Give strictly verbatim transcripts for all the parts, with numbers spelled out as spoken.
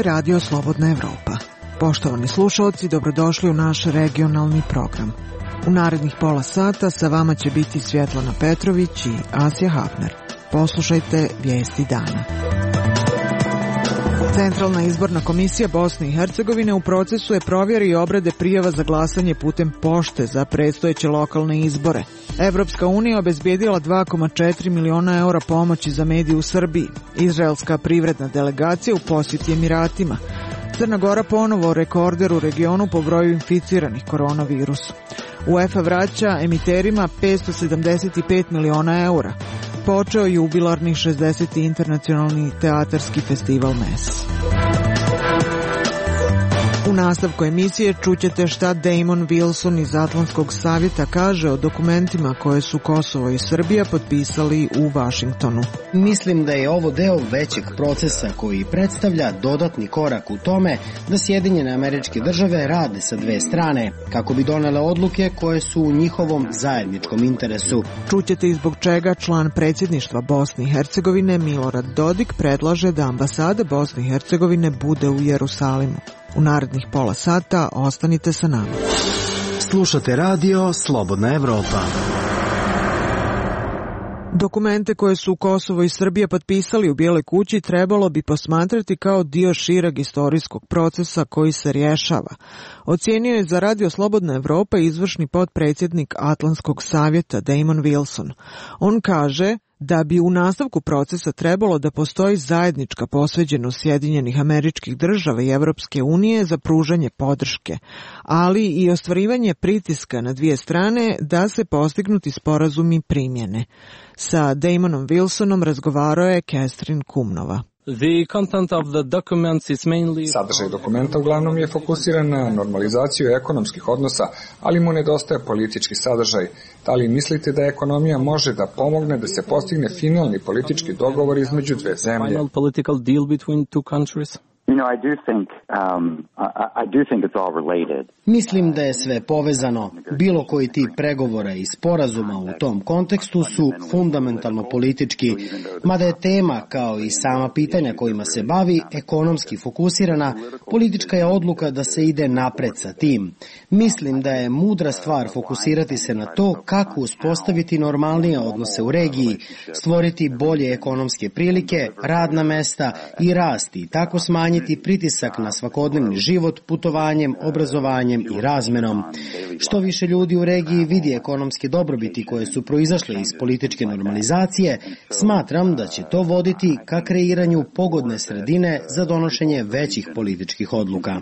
je Radio Slobodna Evropa. Poštovani slušalci, dobrodošli u naš regionalni program. U narednih pola sata sa vama će biti Svjetlana Petrović i Asja Hafner. Poslušajte vijesti dana. Centralna izborna komisija Bosne i Hercegovine u procesu je provjere i obrade prijava za glasanje putem pošte za predstojeće lokalne izbore. Evropska unija obezbijedila dva zarez četiri miliona eura pomoći za medije u Srbiji. Izraelska privredna delegacija u posjeti Emiratima. Crna Gora ponovo rekorder u regionu po broju inficiranih koronavirusom. UEFA vraća emiterima petsto sedamdeset pet miliona eura. Počeo je jubilarni šezdeseti internacionalni teatarski festival M E S. U nastavku emisije čućete šta Damon Wilson iz Atlantskog savjeta kaže o dokumentima koje su Kosovo i Srbija potpisali u Vašingtonu. Mislim da je ovo deo većeg procesa koji predstavlja dodatni korak u tome da Sjedinjene Američke Države rade sa dve strane kako bi donele odluke koje su u njihovom zajedničkom interesu. Čućete i zbog čega član predsjedništva Bosne i Hercegovine Milorad Dodik predlaže da ambasada Bosne i Hercegovine bude u Jerusalimu. U narednih pola sata ostanite sa nama. Slušate radio Slobodna Evropa. Dokumente koje su Kosovo i Srbija potpisali u Bijeloj kući trebalo bi posmatrati kao dio šireg istorijskog procesa koji se rješava. Ocijenio je za Radio Slobodna Evropa izvršni potpredsjednik Atlantskog savjeta Damon Wilson. On kaže da bi u nastavku procesa trebalo da postoji zajednička posvećenost Sjedinjenih Američkih Država i Evropske unije za pružanje podrške, ali i ostvarivanje pritiska na dvije strane da se postignuti sporazumi primjene. Sa Damonom Wilsonom razgovarao je Catherine Kumnova. Sadržaj dokumenta uglavnom je fokusiran na normalizaciju ekonomskih odnosa, ali mu nedostaje politički sadržaj. Da li mislite da ekonomija može da pomogne da se postigne finalni politički dogovor između dve zemlje? You know, I do think, um, I, I do think it's all related. Mislim da je sve povezano. Bilo koji tip pregovora i sporazuma u tom kontekstu su fundamentalno politički, mada je tema, kao i sama pitanja kojima se bavi, ekonomski fokusirana, politička je odluka da se ide napred sa tim. Mislim da je mudra stvar fokusirati se na to kako uspostaviti normalnije odnose u regiji, stvoriti bolje ekonomske prilike, radna mesta i rasti, tako smanjiti pritisak na svakodnevni život putovanjem, obrazovanjem i razmenom. Što više ljudi u regiji vidi ekonomske dobrobiti koje su proizašle iz političke normalizacije, smatram da će to voditi ka kreiranju pogodne sredine za donošenje većih političkih odluka.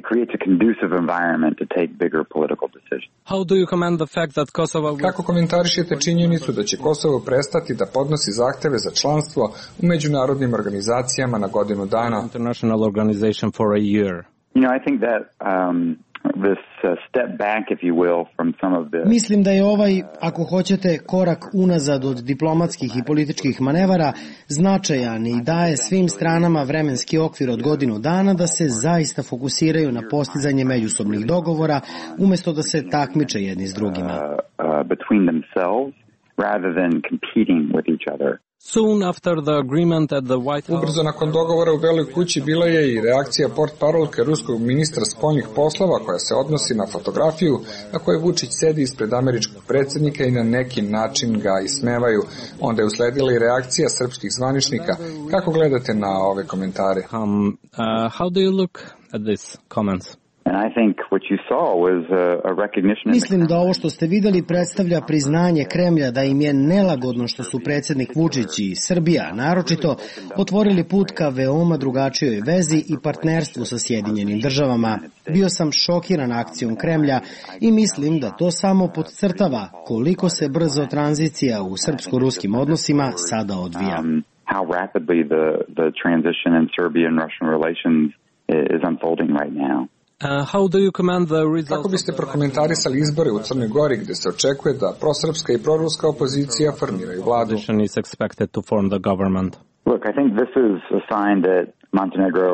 Kako komentarišete činjenicu da će Kosovo prestati da podnosi zahteve za članstvo u međunarodnim organizacijama na godinu dana? For a year. You know, I think that um, this uh, step back, if you will, from some of the... Mislim da je ovaj, ako hoćete, korak unazad od diplomatskih i političkih manevara značajan i daje svim stranama vremenski okvir od godinu dana da se zaista fokusiraju na postizanje međusobnih dogovora umjesto da se takmiče jedni s drugima. Uh, uh, between themselves rather than competing with each other. Soon after the agreement at the White House. Ubrzo nakon dogovora u Beloj kući bila je i reakcija portparolke ruskog ministra spoljnih poslova koja se odnosi na fotografiju na kojoj Vučić sedi ispred američkog predsjednika i na neki način ga ismevaju. Onda je usledila i reakcija srpskih zvaničnika. Kako gledate na ove komentare? Um, uh, how do you look at these comments? Mislim da ovo što ste vidjeli predstavlja priznanje Kremlja da im je nelagodno što su predsjednik Vučić i Srbija, naročito, otvorili put ka veoma drugačijoj vezi i partnerstvu sa Sjedinjenim Državama. Bio sam šokiran akcijom Kremlja i mislim da to samo podcrtava koliko se brzo tranzicija u srpsko-ruskim odnosima sada odvija. Um, how rapidly the, the transition in Serbian-Russian relations is unfolding right now. Uh, how do you comment the results? Kako biste prokomentarisali izbore u Crnoj Gori gdje se očekuje da prosrpska i proruska opozicija formiraju vladu? Is expected to form the government. Look, I think this is a sign that Montenegro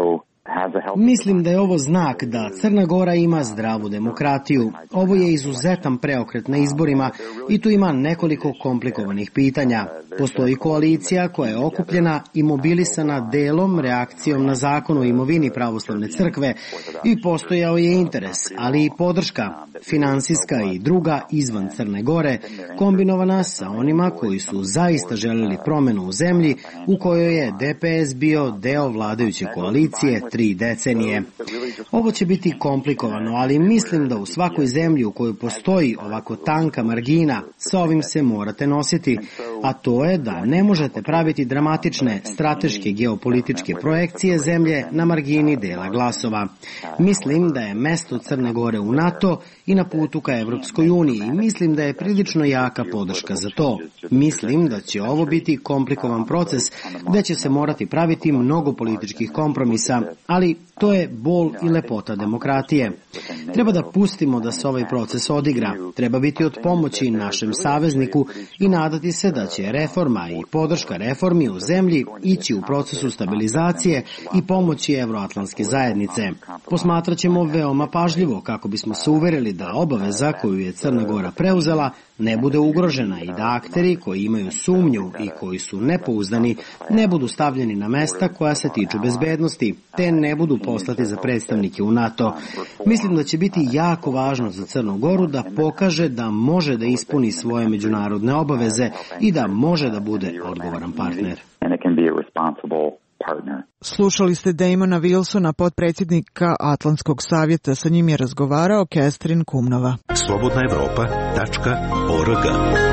Mislim da je ovo znak da Crna Gora ima zdravu demokratiju. Ovo je izuzetan preokret na izborima i tu ima nekoliko komplikovanih pitanja. Postoji koalicija koja je okupljena i mobilisana delom reakcijom na zakon o imovini pravoslavne crkve i postojao je interes, ali i podrška, finansijska i druga izvan Crne Gore, kombinovana sa onima koji su zaista želeli promenu u zemlji u kojoj je D P S bio deo vladajuće koalicije tri decenije. Ovo će biti komplikovano, ali mislim da u svakoj zemlji u kojoj postoji ovako tanka margina, sa ovim se morate nositi, a to je da ne možete praviti dramatične strateške geopolitičke projekcije zemlje na margini dela glasova. Mislim da je mesto Crne Gore u NATO i na putu ka Evropskoj uniji i mislim da je prilično jaka podrška za to. Mislim da će ovo biti komplikovan proces gde će se morati praviti mnogo političkih kompromisa, ali to je bol i lepota demokratije. Treba da pustimo da se ovaj proces odigra. Treba biti od pomoći našem savezniku i nadati se da će reforma i podrška reformi u zemlji ići u procesu stabilizacije i pomoći evroatlantske zajednice. Posmatrat ćemo veoma pažljivo kako bismo se uverili da obaveza koju je Crna Gora preuzela ne bude ugrožena i da akteri koji imaju sumnju i koji su nepouzdani ne budu stavljeni na mesta koja se tiču bezbednosti, te ne budu poslati za predstavnike u NATO. Mislim da će biti jako važno za Crnu Goru da pokaže da može da ispuni svoje međunarodne obaveze i da može da bude odgovoran partner. Slušali ste Damona Wilsona, potpredsjednika Atlantskog savjeta. Sa njim je razgovarao Kestrin Kumnova. slobodna evropa tačka org.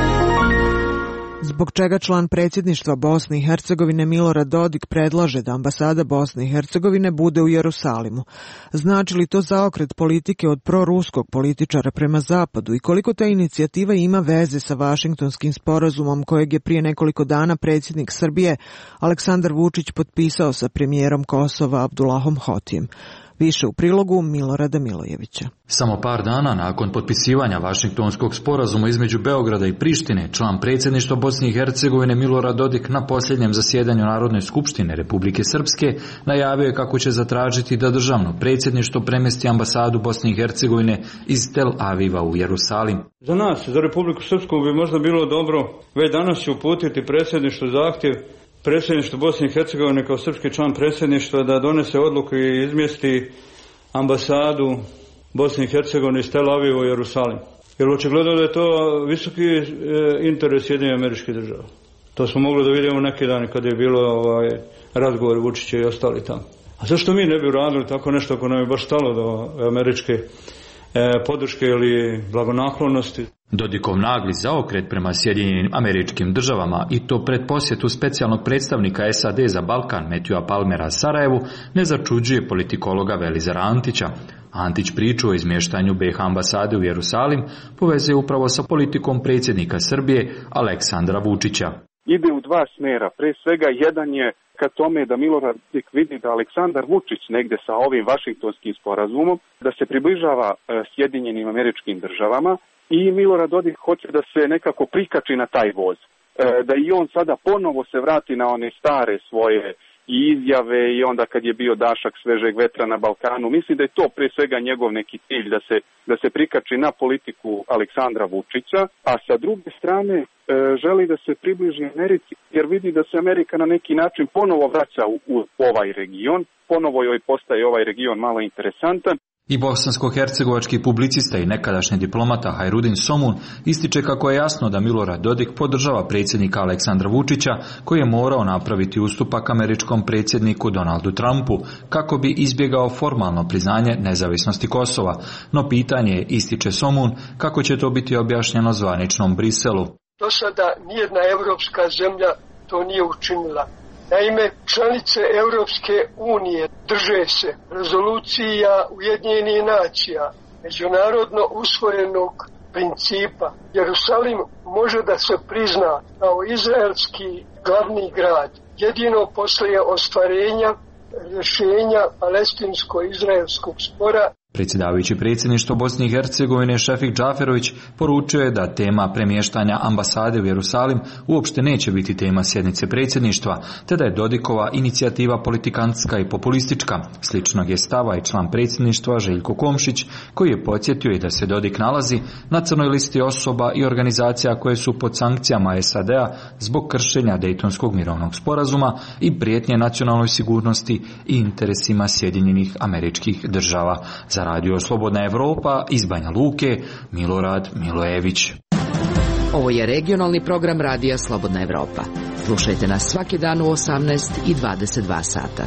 Zbog čega član predsjedništva Bosne i Hercegovine Milorad Dodik predlaže da ambasada Bosne i Hercegovine bude u Jerusalimu? Znači li to zaokret politike od proruskog političara prema zapadu i koliko ta inicijativa ima veze sa Vašingtonskim sporazumom kojeg je prije nekoliko dana predsjednik Srbije Aleksandar Vučić potpisao sa premijerom Kosova Abdulahom Hotijem? Više u prilogu Milorada Milojevića. Samo par dana nakon potpisivanja Vašingtonskog sporazuma između Beograda i Prištine, član predsjedništva Bosne i Hercegovine Milorad Dodik na posljednjem zasjedanju Narodne skupštine Republike Srpske najavio je kako će zatražiti da državno predsjedništvo premesti ambasadu Bosne i Hercegovine iz Tel Aviva u Jerusalim. Za nas, za Republiku Srpsku bi možda bilo dobro već danas će uputiti predsjedništvu zahtjev predsjedništvo Bosne i Hercegovine kao srpski član predsjedništva da donese odluku i izmjesti ambasadu Bosne i Hercegovine iz Tel Aviva u Jerusalim. Jer očigledno da je to visoki interes Sjedinjenih Američkih Država. To smo mogli da vidimo neki dan kada je bilo ovaj, razgovor Vučića i ostali tamo. A zašto mi ne bi uradili tako nešto ako nam je baš stalo do američke e, podrške ili blagonaklonosti? Dodikov nagli zaokret prema Sjedinjenim Američkim Državama i to pred posjetu specijalnog predstavnika S A D za Balkan Matthewa Palmera Sarajevu ne začuđuje politikologa Velizara Antića. Antić priču o izmještanju B iH ambasade u Jerusalim povezuje upravo sa politikom predsjednika Srbije Aleksandra Vučića. Ide u dva smjera. Pre svega jedan je ka tome da Milorad Dodik vidi da Aleksandar Vučić negde sa ovim Vašingtonskim sporazumom da se približava Sjedinjenim Američkim Državama i Milorad Dodik hoće da se nekako prikači na taj voz. Da i on sada ponovo se vrati na one stare svoje i izjave i onda kad je bio dašak svežeg vetra na Balkanu. Mislim da je to pre svega njegov neki cilj da se, da se prikači na politiku Aleksandra Vučića, a sa druge strane e, želi da se približi Americi jer vidi da se Amerika na neki način ponovo vraća u, u ovaj region, ponovo joj postaje ovaj region malo interesantan. I bosansko-hercegovački publicista i nekadašnji diplomata Hajrudin Somun ističe kako je jasno da Milorad Dodik podržava predsjednika Aleksandra Vučića koji je morao napraviti ustupak američkom predsjedniku Donaldu Trumpu kako bi izbjegao formalno priznanje nezavisnosti Kosova. No pitanje je, ističe Somun, kako će to biti objašnjeno zvaničnom Briselu. Do sada nijedna evropska zemlja to nije učinila. Naime, članice Europske unije drže se rezolucija Ujedinjenih nacija, međunarodno usvojenog principa. Jerusalim može da se prizna kao izraelski glavni grad jedino poslije ostvarenja rješenja palestinsko-izraelskog spora. Predsjedavajući predsjedništvo Bosne i Hercegovine Šefik Džaferović poručio je da tema premještanja ambasade u Jerusalim uopšte neće biti tema sjednice predsjedništva, te da je Dodikova inicijativa politikantska i populistička. Sličnog je stava i član predsjedništva Željko Komšić, koji je podsjetio i da se Dodik nalazi na crnoj listi osoba i organizacija koje su pod sankcijama S A D-a zbog kršenja Dejtonskog mirovnog sporazuma i prijetnje nacionalnoj sigurnosti i interesima Sjedinjenih Američkih Država. Za Radio Slobodna Evropa iz Banja Luke, Milorad Milojević. Ovo je regionalni program Radija Slobodna Evropa. Slušajte nas svaki dan u osamnaest i dvadeset dva sata.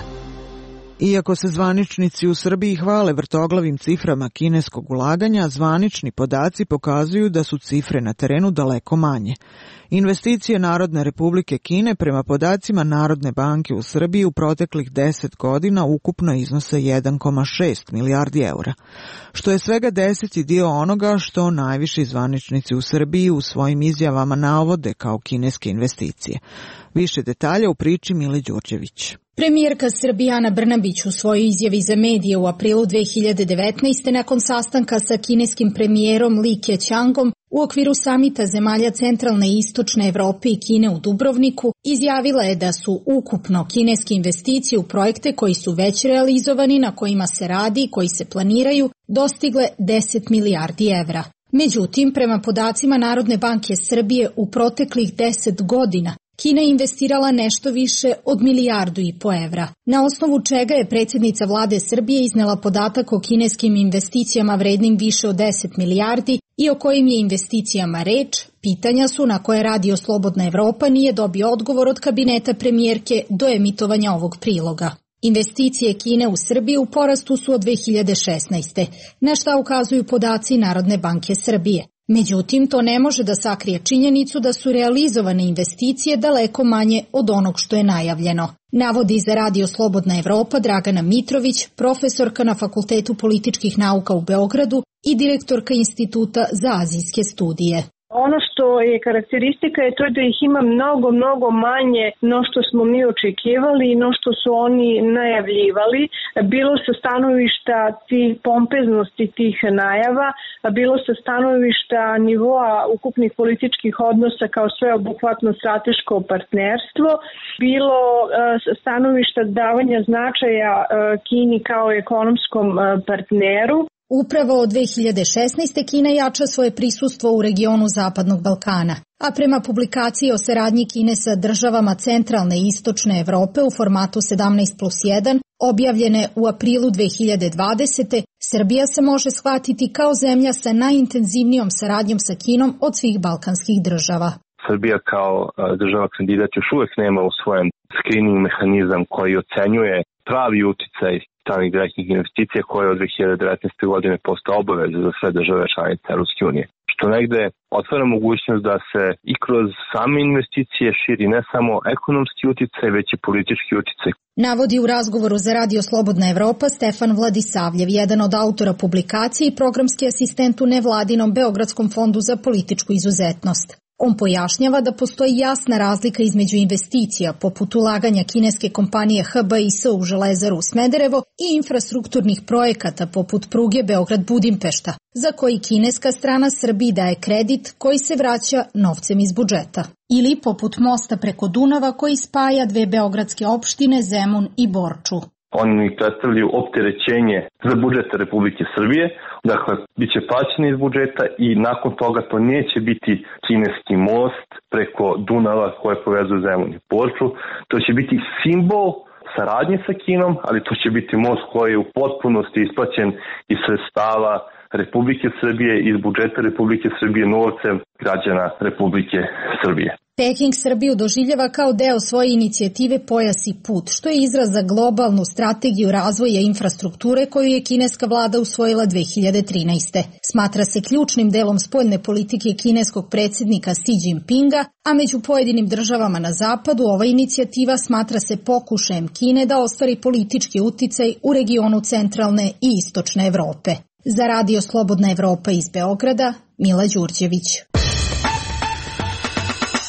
Iako se zvaničnici u Srbiji hvale vrtoglavim ciframa kineskog ulaganja, zvanični podaci pokazuju da su cifre na terenu daleko manje. Investicije Narodne Republike Kine prema podacima Narodne banke u Srbiji u proteklih deset godina ukupno iznose jedan zarez šest milijardi eura, što je svega deseti dio onoga što najviši zvaničnici u Srbiji u svojim izjavama navode kao kineske investicije. Više detalja u priči Mile Đurđević. Premijerka Srbije Ana Brnabić u svojoj izjavi za medije u aprilu dve hiljade devetnaeste. nakon sastanka sa kineskim premijerom Li Keqiangom u okviru samita zemalja centralne i istočne Evrope i Kine u Dubrovniku, izjavila je da su ukupno kineske investicije u projekte koji su već realizovani, na kojima se radi i koji se planiraju, dostigle deset milijardi evra. Međutim, prema podacima Narodne banke Srbije u proteklih deset godina, Kina je investirala nešto više od milijardu i po evra, na osnovu čega je predsjednica vlade Srbije iznela podatak o kineskim investicijama vrednim više od deset milijardi i o kojim je investicijama reč. Pitanja su na koje Radio Slobodna Evropa nije dobio odgovor od kabineta premijerke do emitovanja ovog priloga. Investicije Kine u Srbiji u porastu su od dve hiljade šesnaeste. na šta ukazuju podaci Narodne banke Srbije. Međutim, to ne može da sakrije činjenicu da su realizovane investicije daleko manje od onog što je najavljeno. Navodi za Radio Slobodna Evropa Dragana Mitrović, profesorka na Fakultetu političkih nauka u Beogradu i direktorka Instituta za azijske studije. Ono što je karakteristika je to da ih ima mnogo, mnogo manje no što smo mi očekivali i no što su oni najavljivali, bilo sa stanovišta tih pompeznosti tih najava, bilo sa stanovišta nivoa ukupnih političkih odnosa kao sveobuhvatno strateško partnerstvo, bilo sa stanovišta davanja značaja Kini kao ekonomskom partneru. Upravo od dve hiljade šesnaeste. Kina jača svoje prisustvo u regionu Zapadnog Balkana, a prema publikaciji o saradnji Kine sa državama centralne i istočne Evrope u formatu sedamnaest plus jedan, objavljene u aprilu dve hiljade dvadesete. Srbija se može shvatiti kao zemlja sa najintenzivnijom saradnjom sa Kinom od svih balkanskih država. Srbija kao država kandidat još uvijek nema u svojem screening mehanizam koji ocenjuje pravi uticaj stranih direktnih investicija koje od dve hiljade devetnaeste. godine postao obaveza za sve države članice Europske unije. Što negde otvara mogućnost da se i kroz same investicije širi ne samo ekonomski uticaj, već i politički uticaj. Navodi u razgovoru za Radio Slobodna Evropa Stefan Vladisavljev, jedan od autora publikacije i programski asistent u nevladinom Beogradskom fondu za političku izuzetnost. On pojašnjava da postoji jasna razlika između investicija poput ulaganja kineske kompanije H B I S u Železaru Smederevo i infrastrukturnih projekata poput pruge Beograd-Budimpešta, za koji kineska strana Srbiji daje kredit koji se vraća novcem iz budžeta. Ili poput mosta preko Dunava koji spaja dve beogradske opštine Zemun i Borču. Oni predstavljaju opterećenje za budžet Republike Srbije, dakle, bit će plaćeni iz budžeta i nakon toga to neće biti kineski most preko Dunava koje povezuje Zemun i Borču. To će biti simbol saradnje sa Kinom, ali to će biti most koji je u potpunosti isplaćen iz sredstava Republike Srbije, iz budžeta Republike Srbije, novcem građana Republike Srbije. Peking Srbiju doživljava kao deo svoje inicijative Pojas i put, što je izraz za globalnu strategiju razvoja infrastrukture koju je kineska vlada usvojila dve hiljade trinaeste. Smatra se ključnim delom spoljne politike kineskog predsjednika Xi Jinpinga, a među pojedinim državama na zapadu ova inicijativa smatra se pokušajem Kine da ostvari politički uticaj u regionu centralne i istočne Evrope. Za Radio Slobodna Evropa iz Beograda, Mila Đurđević.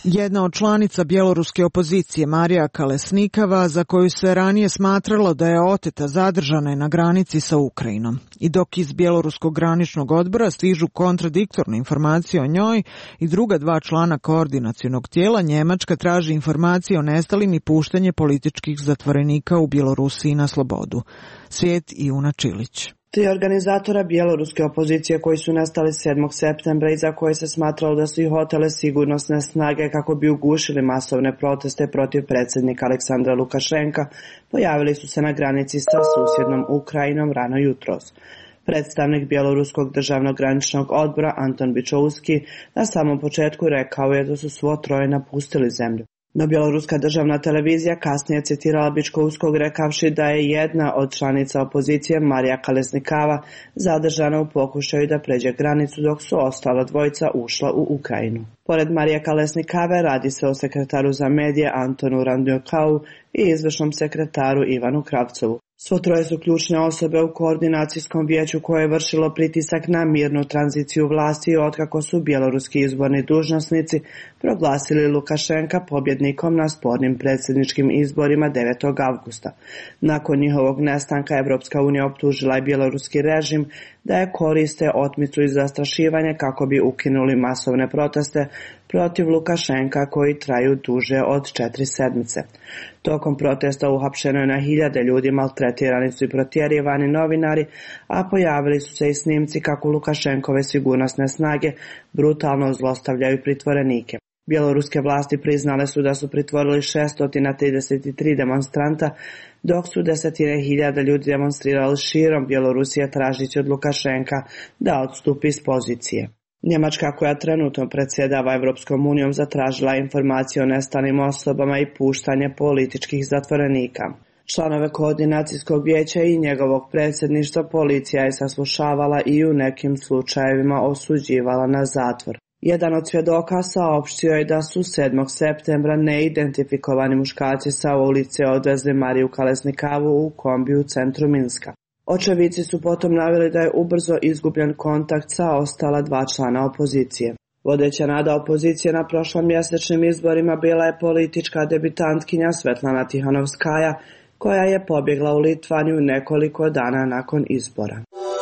Jedna od članica bjeloruske opozicije, Marija Kalesnikava, za koju se ranije smatralo da je oteta, zadržana je na granici sa Ukrajinom. I dok iz bjeloruskog graničnog odbora stižu kontradiktorne informacije o njoj i druga dva člana koordinacionog tijela, Njemačka traži informacije o nestalim i puštanje političkih zatvorenika u Bjelorusiji na slobodu. Svijet Ivuna Čilić. Tri organizatora bjeloruske opozicije koji su nestali sedmog septembra i za koje se smatralo da su ih otele sigurnosne snage kako bi ugušili masovne proteste protiv predsjednika Aleksandra Lukašenka, pojavili su se na granici sa susjednom Ukrajinom rano jutros. Predstavnik Bjeloruskog državnog graničnog odbora Anton Bičovski na samom početku rekao je da su svo troje napustili zemlju. No bjeloruska državna televizija kasnije citirala Bičkovskog rekavši da je jedna od članica opozicije, Marija Kalesnikava, zadržana u pokušaju da pređe granicu dok su ostala dvojica ušla u Ukrajinu. Pored Marije Kalesnikave radi se o sekretaru za medije Antonu Randnjokau i izvršnom sekretaru Ivanu Kravcovu. Svo troje su ključne osobe u koordinacijskom vijeću koje je vršilo pritisak na mirnu tranziciju vlasti otkako su bjeloruski izborni dužnosnici proglasili Lukašenka pobjednikom na spornim predsjedničkim izborima devetog avgusta. Nakon njihovog nestanka Evropska unija optužila je bjeloruski režim da je koriste otmicu i zastrašivanje kako bi ukinuli masovne proteste protiv Lukašenka koji traju duže od četiri sedmice. Tokom protesta uhapšeno je na hiljade ljudi, maltretirani su i protjerivani novinari, a pojavili su se i snimci kako Lukašenkove sigurnosne snage brutalno zlostavljaju pritvorenike. Bjeloruske vlasti priznale su da su pritvorili šesto trideset tri demonstranta, dok su desetine hiljada ljudi demonstrirali širom Bjelorusije tražići od Lukašenka da odstupi iz pozicije. Njemačka, koja trenutno predsjedava Evropskom unijom, zatražila informacije o nestalim osobama i puštanje političkih zatvorenika. Članove koordinacijskog vijeća i njegovog predsjedništva policija je saslušavala i u nekim slučajevima osuđivala na zatvor. Jedan od svjedoka saopštio je da su sedmog septembra neidentifikovani muškarci sa ulice odvezli Mariju Kalesnikavu u kombi u centru Minska. Očevici su potom naveli da je ubrzo izgubljen kontakt sa ostala dva člana opozicije. Vodeća nada opozicije na prošlom mjesečnim izborima bila je politička debitantkinja Svetlana Tihanovskaja, koja je pobjegla u Litvaniju nekoliko dana nakon izbora.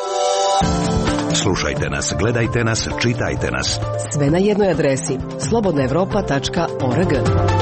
Slušajte nas, gledajte nas, čitajte nas. Sve na jednoj adresi slobodna evropa tačka org.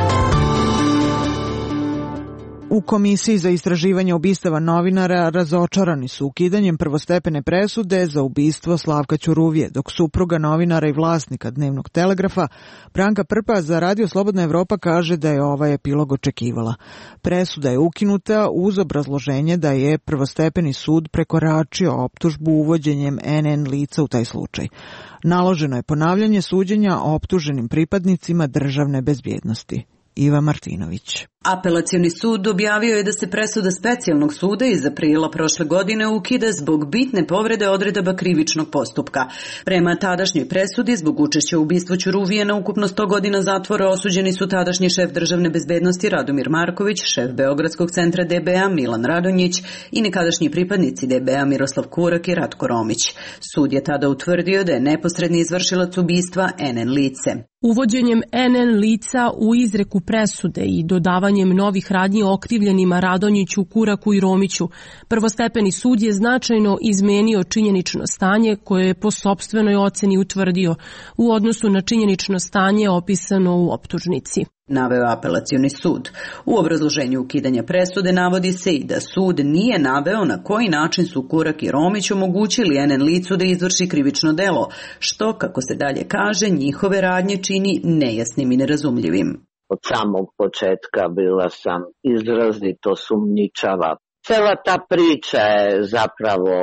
U Komisiji za istraživanje ubistava novinara razočarani su ukidanjem prvostepene presude za ubistvo Slavka Ćuruvije, dok supruga novinara i vlasnika Dnevnog telegrafa Branka Prpa za Radio Slobodna Evropa kaže da je ovaj epilog očekivala. Presuda je ukinuta uz obrazloženje da je prvostepeni sud prekoračio optužbu uvođenjem en en lica u taj slučaj. Naloženo je ponavljanje suđenja optuženim pripadnicima državne bezbjednosti. Iva Martinović. Apelacioni sud objavio je da se presuda specijalnog suda iz aprila prošle godine ukida zbog bitne povrede odredaba krivičnog postupka. Prema tadašnjoj presudi, zbog učešća u ubistvu Ćuruvije na ukupno sto godina zatvora osuđeni su tadašnji šef državne bezbednosti Radomir Marković, šef Beogradskog centra de be a Milan Radonjić i nekadašnji pripadnici de be a Miroslav Kurak i Ratko Romić. Sud je tada utvrdio da je neposredni izvršilac ubistva en en lice. Uvođenjem en en lica u izreku presude i dodavanjem novih radnji okrivljenima Radonjiću, Kuraku i Romiću, prvostepeni sud je značajno izmenio činjenično stanje koje je po sopstvenoj oceni utvrdio u odnosu na činjenično stanje opisano u optužnici. Naveo apelacioni sud. U obrazloženju ukidanja presude navodi se i da sud nije naveo na koji način su Kurak i Romić omogućili en en licu da izvrši krivično delo, što, kako se dalje kaže, njihove radnje čini nejasnim i nerazumljivim. Od samog početka bila sam izrazito sumnjičava. Cela ta priča je zapravo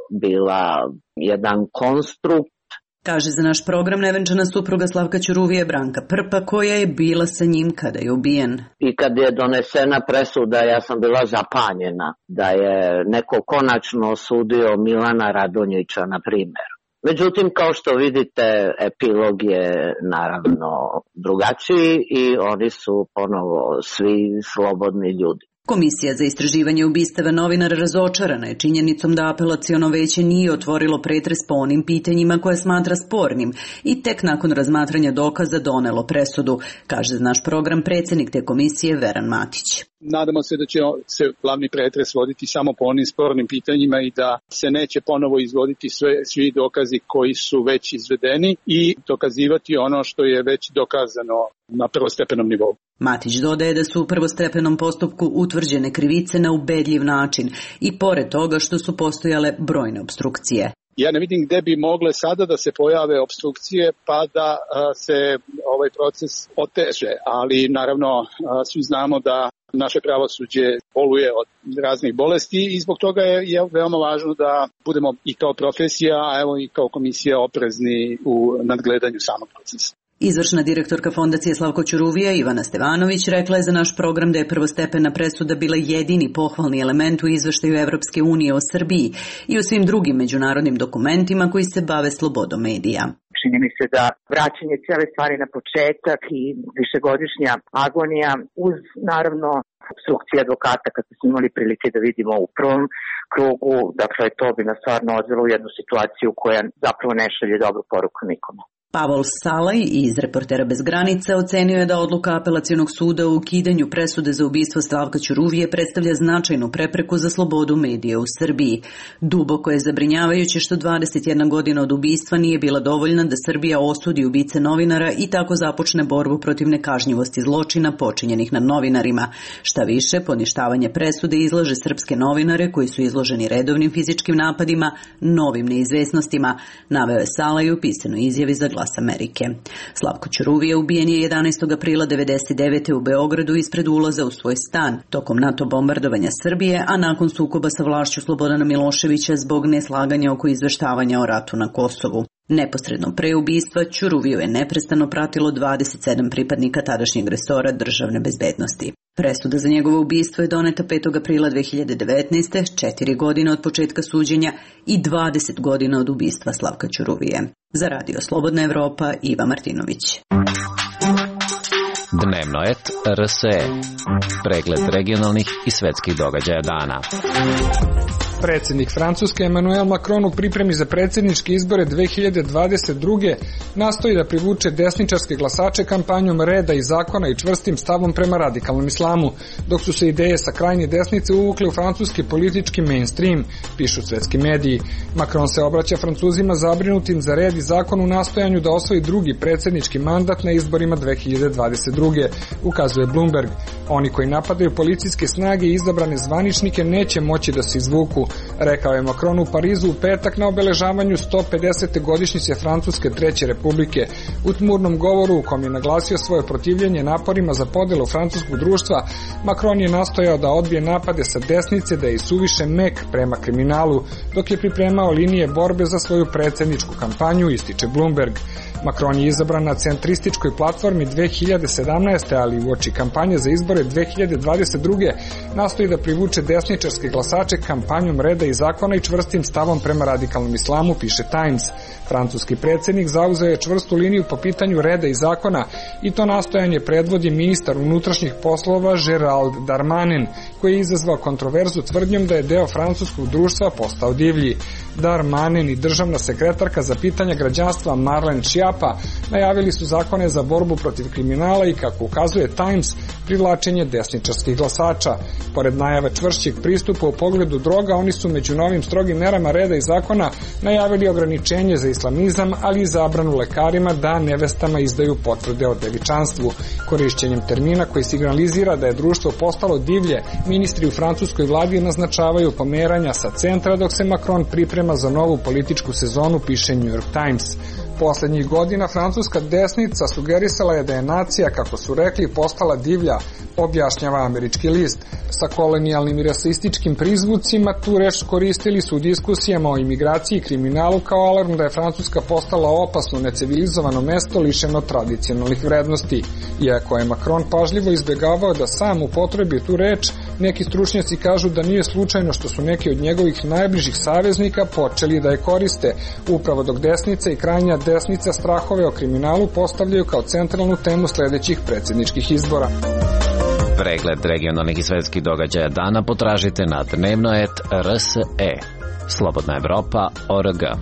bila jedan konstrukt. Kaže za naš program nevenčana supruga Slavka Ćuruvije Branka Prpa, koja je bila sa njim kada je ubijen. I kad je donesena presuda, ja sam bila zapanjena da je neko konačno osudio Milana Radonjića, na primjer. Međutim, kao što vidite, epilog je naravno drugačiji i oni su ponovo svi slobodni ljudi. Komisija za istraživanje ubistava novinara razočarana je činjenicom da apelaciono veće nije otvorilo pretres po onim pitanjima koje smatra spornim i tek nakon razmatranja dokaza donelo presudu, kaže za naš program predsjednik te komisije Veran Matić. Nadamo se da će se glavni pretres voditi samo po onim spornim pitanjima i da se neće ponovo izvoditi sve, svi dokazi koji su već izvedeni i dokazivati ono što je već dokazano na prvostepenom nivou. Matić dodaje da su u prvostepenom postupku utvrđene krivice na ubedljiv način i pored toga što su postojale brojne opstrukcije. Ja ne vidim gde bi mogle sada da se pojave opstrukcije pa da a, se ovaj proces oteže, ali naravno a, svi znamo da naše pravosuđe boluje od raznih bolesti i zbog toga je, je veoma važno da budemo i kao profesija, a evo i kao komisija oprezni u nadgledanju samog procesa. Izvršna direktorka Fondacije Slavko Ćuruvija Ivana Stevanović rekla je za naš program da je prvostepena presuda bila jedini pohvalni element u izveštaju Evropske unije o Srbiji i u svim drugim međunarodnim dokumentima koji se bave slobodom medija. Čini mi se da vraćanje cijele stvari na početak i višegodišnja agonija uz naravno opstrukcije advokata kad smo imali prilike da vidimo u prvom krugu, dakle to bi nas stvarno odvelo u jednu situaciju koja zapravo ne šalje dobru poruku nikome. Pavol Salaj iz Reportera bez granica ocenio je da odluka apelacionog suda o ukidanju presude za ubistvo Slavka Ćuruvije predstavlja značajnu prepreku za slobodu medija u Srbiji. Duboko je zabrinjavajuće što dvadeset jedna godina od ubistva nije bila dovoljna da Srbija osudi ubice novinara i tako započne borbu protiv nekažnjivosti zločina počinjenih nad novinarima. Šta više, poništavanje presude izlaže srpske novinare koji su izloženi redovnim fizičkim napadima, novim neizvesnostima, naveo je Salaj u pisanoj izjavi za Glas Amerike. Slavko Ćuruvija ubijen je jedanaestog aprila devedeset devete u Beogradu ispred ulaza u svoj stan tokom NATO bombardovanja Srbije, a nakon sukoba sa vlašću Slobodana Miloševića zbog neslaganja oko izveštavanja o ratu na Kosovu. Neposredno pre ubistva Ćuruviju je neprestano pratilo dvadeset sedam pripadnika tadašnjeg resora državne bezbednosti. Presuda za njegovo ubistvo je doneta petog aprila dve hiljade devetnaeste, četiri godine od početka suđenja i dvadeset godina od ubistva Slavka Ćuruvije. Za Radio Slobodna Evropa, Iva Martinović. Dnevno et R S E. Pregled regionalnih i svetskih događaja dana. Predsjednik Francuske Emmanuel Macron u pripremi za predsjedničke izbore dve hiljade dvadeset druge nastoji da privuče desničarske glasače kampanjom reda i zakona i čvrstim stavom prema radikalnom islamu, dok su se ideje sa krajnje desnice uvukle u francuski politički mainstream, pišu svetski mediji. Macron se obraća Francuzima zabrinutim za red i zakon u nastojanju da osvoji drugi predsjednički mandat na izborima dve hiljade dvadeset druge, ukazuje Bloomberg. Oni koji napadaju policijske snage i izabrane zvaničnike neće moći da se izvuku, rekao je Macron u Parizu u petak na obeležavanju sto pedesete godišnjice Francuske treće republike. U tmurnom govoru u kom je naglasio svoje protivljenje naporima za podelu francuskog društva, Macron je nastojao da odbije napade sa desnice da je suviše mek prema kriminalu, dok je pripremao linije borbe za svoju predsjedničku kampanju, ističe Bloomberg. Macron je izabran na centrističkoj platformi dve hiljade sedamnaeste. ali uoči kampanje za izbore dve hiljade dvadeset druge nastoji da privuče desničarske glasače kampanjom reda i zakona i čvrstim stavom prema radikalnom islamu, piše Times. Francuski predsjednik zauzeo je čvrstu liniju po pitanju reda i zakona i to nastojanje predvodi ministar unutrašnjih poslova Gerald Darmanin, koji je izazvao kontroverzu tvrdnjom da je deo francuskog društva postao divlji. Darmanin i državna sekretarka za pitanja građanstva Marlene Schiappa najavili su zakone za borbu protiv kriminala i, kako ukazuje Times, privlačenje desničarskih glasača. Pored najave čvršćeg pristupa u pogledu droga, oni su među novim strogim merama reda i zakona najavili ograničenje za islamizam, ali i zabranu lekarima da nevestama izdaju potvrde o devičanstvu. Korišćenjem termina koji signalizira da je društvo postalo divlje, ministri u francuskoj vladi naznačavaju pomeranja sa centra, dok se Macron priprema za novu političku sezonu, piše New York Times. Poslednjih godina francuska desnica sugerisala je da je nacija, kako su rekli, postala divlja, objašnjava američki list. Sa kolonijalnim i rasističkim prizvucima tu reč koristili su u diskusijama o imigraciji i kriminalu kao alarm da je Francuska postala opasno necivilizovano mesto lišeno tradicionalnih vrednosti. Iako je Macron pažljivo izbjegavao da sam upotrebi tu reč, neki stručnjaci kažu da nije slučajno što su neki od njegovih najbližih saveznika počeli da je koriste, upravo dok desnica i krajnja desnica strahove o kriminalu postavljaju kao centralnu temu sledećih predsjedničkih izbora. Pregled regionalnih i svetskih događaja dana potražite na dnevnoet R S E. Slobodna Evropa точка о р г.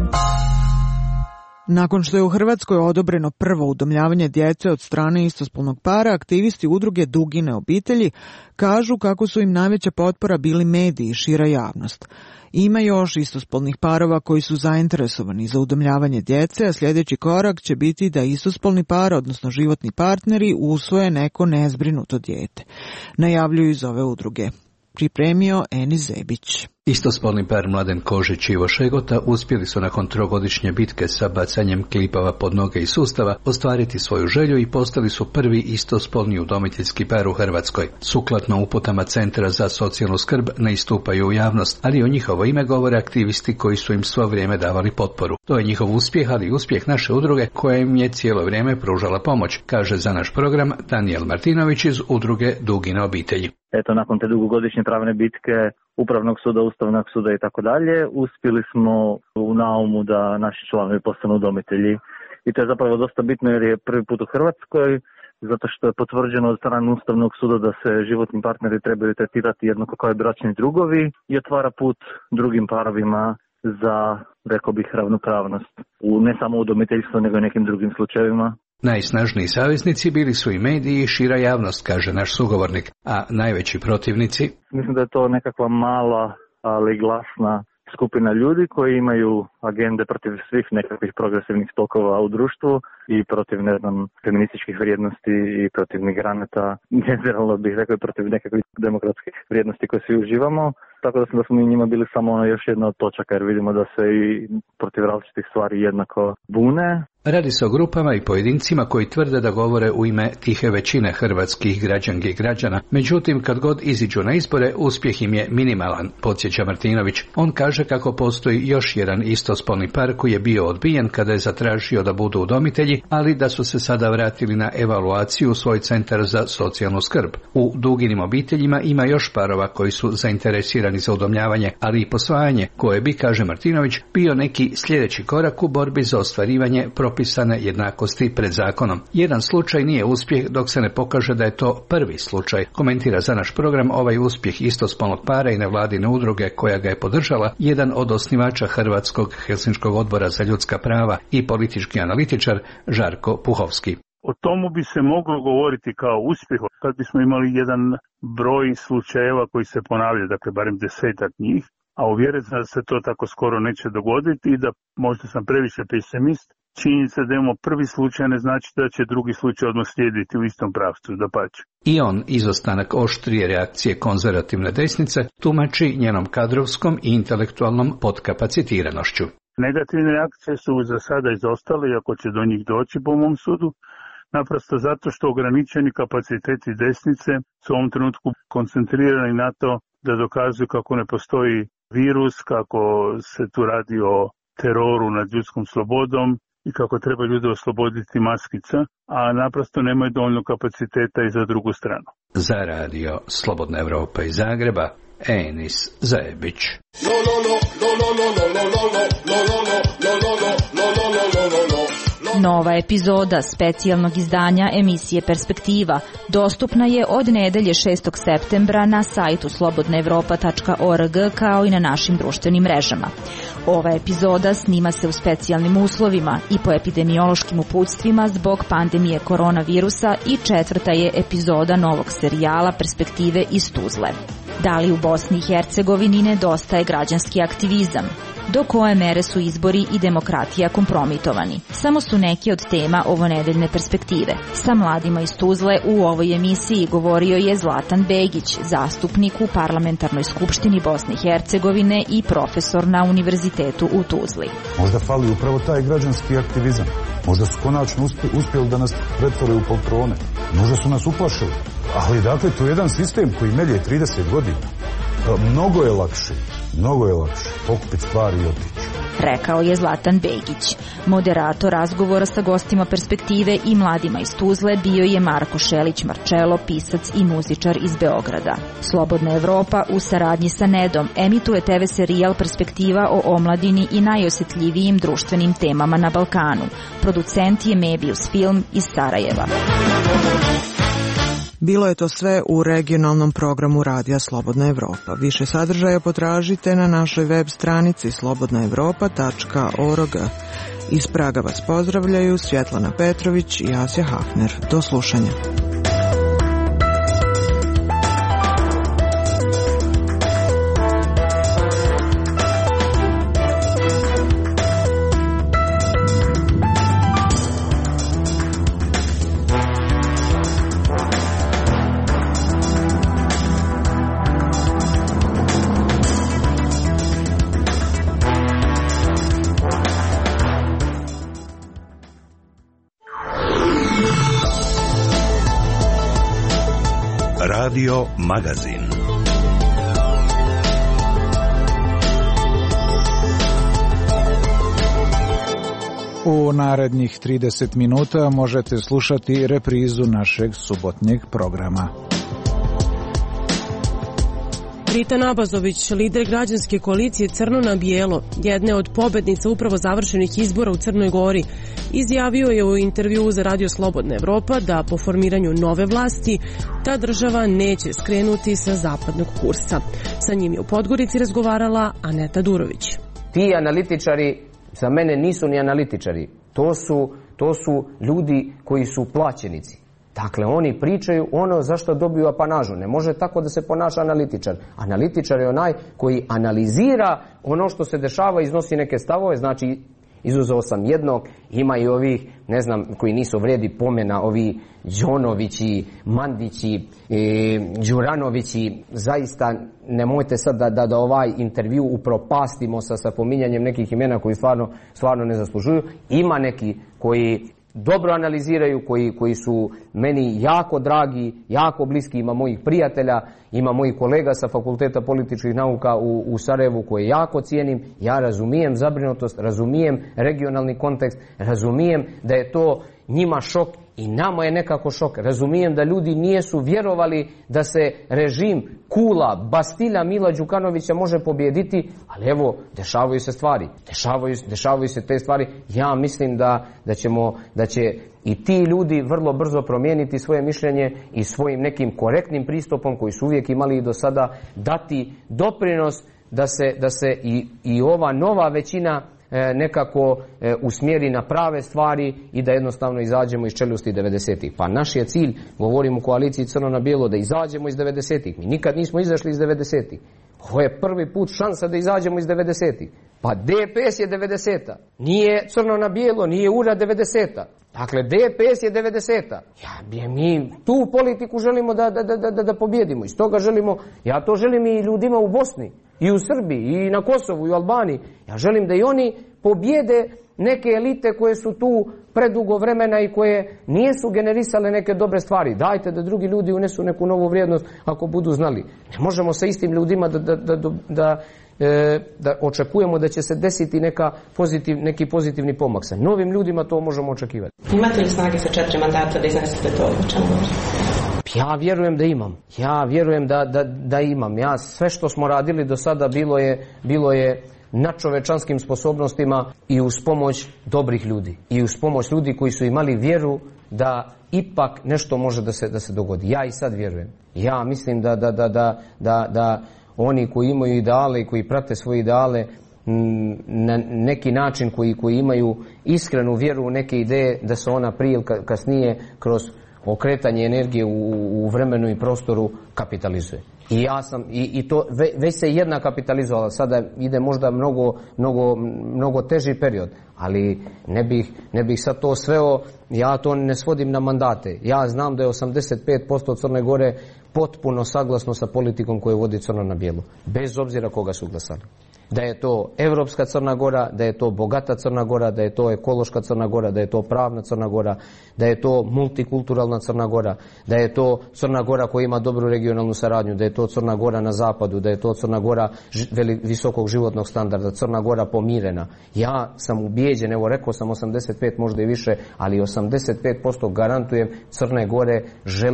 Nakon što je u Hrvatskoj odobreno prvo udomljavanje djece od strane istospolnog para, aktivisti udruge Dugine obitelji kažu kako su im najveća potpora bili mediji i šira javnost. Ima još istospolnih parova koji su zainteresovani za udomljavanje djece, a sljedeći korak će biti da istospolni par, odnosno životni partneri, usvoje neko nezbrinuto dijete. Najavljuju iz ove udruge. Pripremio Eni Zebić. Istospolni par Mladen Kožić i Ivo Šegota uspjeli su nakon trogodišnje bitke sa bacanjem klipava pod noge i sustava ostvariti svoju želju i postali su prvi istospolni udomiteljski par u Hrvatskoj. Sukladno uputama Centra za socijalnu skrb ne istupaju u javnost, ali o njihovo ime govore aktivisti koji su im svo vrijeme davali potporu. To je njihov uspjeh, ali i uspjeh naše udruge koja im je cijelo vrijeme pružala pomoć, kaže za naš program Danijel Martinović iz udruge Dugine obitelji. Eto, nakon te dugogodišnje pravne bitke Upravnog suda, Ustavnog suda i tako dalje, uspjeli smo u naumu da naši članovi postanu udomitelji. I to je zapravo dosta bitno jer je prvi put u Hrvatskoj, zato što je potvrđeno od strane Ustavnog suda da se životni partneri trebaju tretirati jednako kao i bračni drugovi i otvara put drugim parovima za, rekao bih, ravnopravnost. U, ne samo u udomiteljstvu, nego i nekim drugim slučajevima. Najsnažniji saveznici bili su i mediji i šira javnost, kaže naš sugovornik, a najveći protivnici? Mislim da je to nekakva mala, ali glasna skupina ljudi koji imaju agende protiv svih nekakvih progresivnih tokova u društvu i protiv, ne znam, feminističkih vrijednosti i protiv migranata. Generalno bih rekao i protiv nekakvih demokratskih vrijednosti koje svi uživamo. Tako da smo, da smo i njima bili samo još jedna od točaka jer vidimo da se i protiv različitih stvari jednako bune. Radi se o grupama i pojedincima koji tvrde da govore u ime tihe većine hrvatskih građanki i građana. Međutim, kad god iziđu na izbore, uspjeh im je minimalan, podsjeća Martinović. On kaže kako postoji još jedan istospolni par koji je bio odbijen kada je zatražio da budu udomitelji, ali da su se sada vratili na evaluaciju u svoj centar za socijalnu skrb. U Duginim obiteljima ima još parova koji su zainteresirani za udomljavanje, ali i posvajanje, koje bi, kaže Martinović, bio neki sljedeći korak u borbi za ostvarivanje propisane jednakosti pred zakonom. Jedan slučaj nije uspjeh dok se ne pokaže da je to prvi slučaj, komentira za naš program ovaj uspjeh istospolnog para i nevladine udruge koja ga je podržala, jedan od osnivača Hrvatskog Helsinškog odbora za ljudska prava i politički analitičar Žarko Puhovski. O tomu bi se moglo govoriti kao uspjeh kad bismo imali jedan broj slučajeva koji se ponavlja, dakle barem desetak njih, a uvjeren sam da se to tako skoro neće dogoditi i da možda sam previše pesimist. Činjenica da imamo prvi slučaj ne znači da će drugi slučaj odmah slijediti u istom pravcu, dapače. I on izostanak oštrije reakcije konzervativne desnice tumači njenom kadrovskom i intelektualnom podkapacitiranošću. Negativne reakcije su za sada izostale, iako će do njih doći po mom sudu, naprosto zato što ograničeni kapaciteti desnice su u ovom trenutku koncentrirani na to da dokazuju kako ne postoji virus, kako se tu radi o teroru nad ljudskom slobodom i kako treba ljude osloboditi maskica, a naprosto nemaju dovoljno kapaciteta i za drugu stranu. Za radio Slobodna Evropa iz Zagreba, Enis Zebić. Nova epizoda specijalnog izdanja emisije Perspektiva dostupna je od nedelje šestog septembra na sajtu slobodna evropa tačka org kao i na našim društvenim mrežama. Ova epizoda snima se u specijalnim uslovima i po epidemiološkim uputstvima zbog pandemije koronavirusa i četvrta je epizoda novog serijala Perspektive iz Tuzle. Da li u Bosni i Hercegovini nedostaje građanski aktivizam? Do koje mere su izbori i demokratija kompromitovani? Samo su neki od tema ovonedeljne Perspektive. Sa mladima iz Tuzle u ovoj emisiji govorio je Zlatan Begić, zastupnik u Parlamentarnoj skupštini Bosne i Hercegovine i profesor na Univerzitetu u Tuzli. Možda fali upravo taj građanski aktivizam. Možda su konačno uspjeli da nas pretvore u poltrone. Možda su nas uplašili. Ali dakle, to je jedan sistem koji melje trideset godina. Mnogo je lakše, mnogo je lakše pokupiti stvari i otići. Rekao je Zlatan Begić. Moderator razgovora sa gostima Perspektive i mladima iz Tuzle bio je Marko Šelić Marčelo, pisac i muzičar iz Beograda. Slobodna Evropa u saradnji sa Nedom emituje te ve serijal Perspektiva o omladini i najosjetljivijim društvenim temama na Balkanu. Producent je Mebius Film iz Sarajeva. Bilo je to sve u regionalnom programu Radija Slobodna Evropa. Više sadržaja potražite na našoj web stranici slobodna evropa tačka org. Iz Praga vas pozdravljaju Svjetlana Petrović i Asja Hafner. Do slušanja. Radio Magazin. U narednih trideset minuta možete slušati reprizu našeg subotnjeg programa. Rita Nabazović, lider građanske koalicije Crno na bijelo, jedne od pobednica upravo završenih izbora u Crnoj Gori, izjavio je u intervjuu za Radio Slobodna Evropa da po formiranju nove vlasti ta država neće skrenuti sa zapadnog kursa. Sa njim je u Podgorici razgovarala Aneta Durović. Ti analitičari za mene nisu ni analitičari. To su, to su ljudi koji su plaćenici. Dakle, oni pričaju ono zašto dobiju apanažu. Ne može tako da se ponaša analitičar. Analitičar je onaj koji analizira ono što se dešava, iznosi neke stavove, znači izuzeo sam jednog, ima i ovih, ne znam, koji nisu vredi pomena, ovi Đonovići, Mandići, e, Đuranovići, zaista nemojte sad da, da, da ovaj intervju upropastimo sa, sa pominjanjem nekih imena koji stvarno, stvarno ne zaslužuju. Ima neki koji dobro analiziraju, koji, koji su meni jako dragi, jako bliski, ima mojih prijatelja, ima mojih kolega sa Fakulteta političkih nauka u, u Sarajevu koje jako cijenim. Ja razumijem zabrinutost, razumijem regionalni kontekst, razumijem da je to njima šok i nama je nekako šok. Razumijem da ljudi nijesu vjerovali da se režim Kula, Bastilja Mila Đukanovića može pobijediti, ali evo, dešavaju se stvari. Dešavaju, dešavaju se te stvari. Ja mislim da, da, ćemo, da će i ti ljudi vrlo brzo promijeniti svoje mišljenje i svojim nekim korektnim pristupom koji su uvijek imali i do sada dati doprinos da se, da se i, i ova nova većina nekako usmjeri na prave stvari i da jednostavno izađemo iz čeljusti devedesetih. Pa naš je cilj, govorim u koaliciji Crno na bijelo, da izađemo iz devedesetih. Mi nikad nismo izašli iz devedesetih. Ovo je prvi put šansa da izađemo iz devedesetih. Pa D P S je devedeseta. Nije Crno na bijelo, nije U R A devedeseta. Dakle, D P S je devedeseta. Ja, mi tu politiku želimo da, da, da, da, da pobjedimo. Iz toga želimo, ja to želim i ljudima u Bosni, i u Srbiji, i na Kosovu, i u Albaniji. Ja želim da i oni pobjede neke elite koje su tu predugo vremena i koje nisu generisale neke dobre stvari. Dajte da drugi ljudi unesu neku novu vrijednost ako budu znali. Ne možemo sa istim ljudima da, da, da, da, e, da očekujemo da će se desiti neka pozitiv, neki pozitivni pomak. Sa novim ljudima to možemo očekivati. Imate li snage sa četiri mandata da iznesete to o čemu govorite? Ja vjerujem da imam. Ja vjerujem da, da, da imam. Ja sve što smo radili do sada bilo je, bilo je na čovečanskim sposobnostima i uz pomoć dobrih ljudi. I uz pomoć ljudi koji su imali vjeru da ipak nešto može da se, da se dogodi. Ja i sad vjerujem. Ja mislim da, da, da, da, da, da oni koji imaju ideale i koji prate svoje ideale na neki način, koji, koji imaju iskrenu vjeru u neke ideje, da se ona prije ili kasnije kroz okretanje energije u, u vremenu i prostoru kapitalizuje. I ja sam, i, i to već se jedna kapitalizovala, sada ide možda mnogo, mnogo, mnogo teži period, ali ne bih, ne bih sad to sveo, ja to ne svodim na mandate. Ja znam da je osamdeset pet posto Crne Gore potpuno saglasno sa politikom koju vodi Crno na bijelo, bez obzira koga su glasali. Da je to evropska Crna Gora, da je to bogata Crna Gora, da je to ekološka Crna Gora, da je to pravna Crna Gora, da je to multikulturalna Crna Gora, da je to Crna Gora koja ima dobru regionalnu saradnju, da je to Crna Gora na zapadu, da je to Crna Gora visokog životnog standarda, Crna Gora pomirena. Ja sam ubijeđen, evo rekao sam osamdeset pet, možda i više, ali osamdeset pet posto garantujem, Crne Gore želi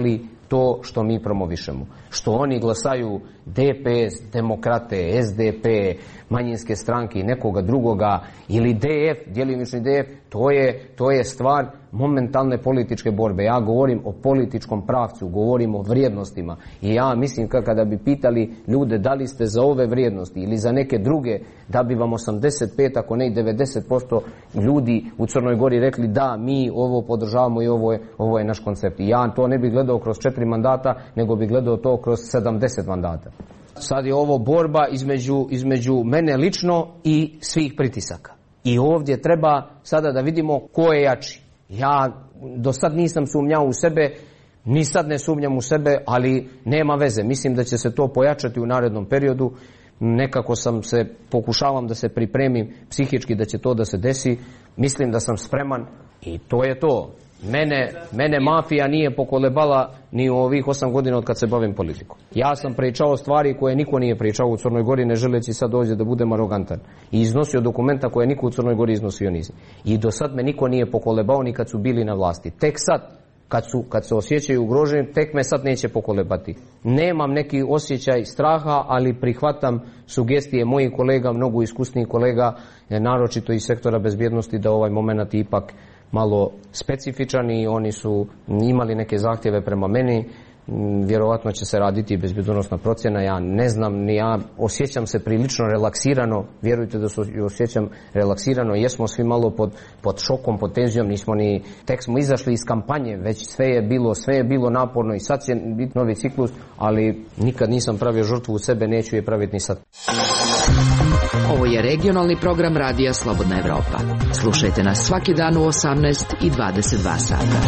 to što mi promovišemo. Što oni glasaju D P S, demokrate, S D P, manjinske stranke i nekoga drugoga, ili D F, djelimični D F, to je, to je stvar momentalne političke borbe. Ja govorim o političkom pravcu, govorim o vrijednostima. I ja mislim kada bi pitali ljude da li ste za ove vrijednosti ili za neke druge, da bi vam osamdeset pet, ako ne i devedeset posto ljudi u Crnoj Gori rekli da, mi ovo podržavamo i ovo je, ovo je naš koncept. I ja to ne bih gledao kroz četiri mandata, nego bih gledao to kroz sedamdeset mandata. Sad je ovo borba između, između mene lično i svih pritisaka. I ovdje treba sada da vidimo ko je jači. Ja do sad nisam sumnjao u sebe, ni sad ne sumnjam u sebe, ali nema veze. Mislim da će se to pojačati u narednom periodu. Nekako sam se, pokušavam da se pripremim psihički da će to da se desi. Mislim da sam spreman i to je to. Mene, mene mafija nije pokolebala ni u ovih osam godina od kad se bavim politikom. Ja sam pričao stvari koje niko nije pričao u Crnoj Gori, ne želeći sad dođe da budem arogantan. I iznosio dokumenta koje niko u Crnoj Gori iznosio nisam. I do sad me niko nije pokolebao ni kad su bili na vlasti. Tek sad, kad, su, kad se osjećaju ugroženi, tek me sad neće pokolebati. Nemam neki osjećaj straha, ali prihvatam sugestije mojih kolega, mnogo iskusnijih kolega, naročito iz sektora bezbjednosti, da ovaj moment ipak malo specifičan i oni su imali neke zahtjeve prema meni. Vjerovatno će se raditi bezbjednosna procjena, ja ne znam, ni ja osjećam se prilično relaksirano, vjerujte da se osjećam relaksirano, jesmo svi malo pod, pod šokom, pod tenzijom, nismo ni, tek smo izašli iz kampanje, već sve je bilo, sve je bilo naporno i sad će biti novi ciklus, ali nikad nisam pravio žrtvu u sebe, neću je praviti ni sad. Ovo je regionalni program Radija Slobodna Evropa. Slušajte nas svaki dan u osamnaest i dvadeset dva sata.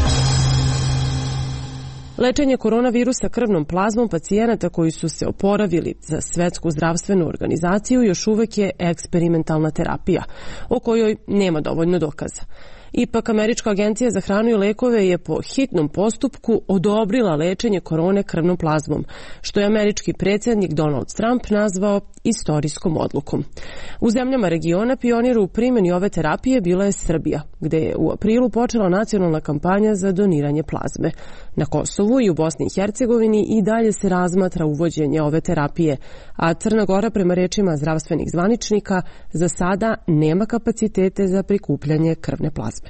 Lečenje koronavirusa krvnom plazmom pacijenata koji su se oporavili za Svetsku zdravstvenu organizaciju još uvek je eksperimentalna terapija, o kojoj nema dovoljno dokaza. Ipak, Američka agencija za hranu i lekove je po hitnom postupku odobrila lečenje korone krvnom plazmom, što je američki predsjednik Donald Trump nazvao istorijskom odlukom. U zemljama regiona pionir u primjeni ove terapije bila je Srbija, gde je u aprilu počela nacionalna kampanja za doniranje plazme. Na Kosovu i u Bosni i Hercegovini i dalje se razmatra uvođenje ove terapije, a Crna Gora, prema rečima zdravstvenih zvaničnika, za sada nema kapacitete za prikupljanje krvne plazme.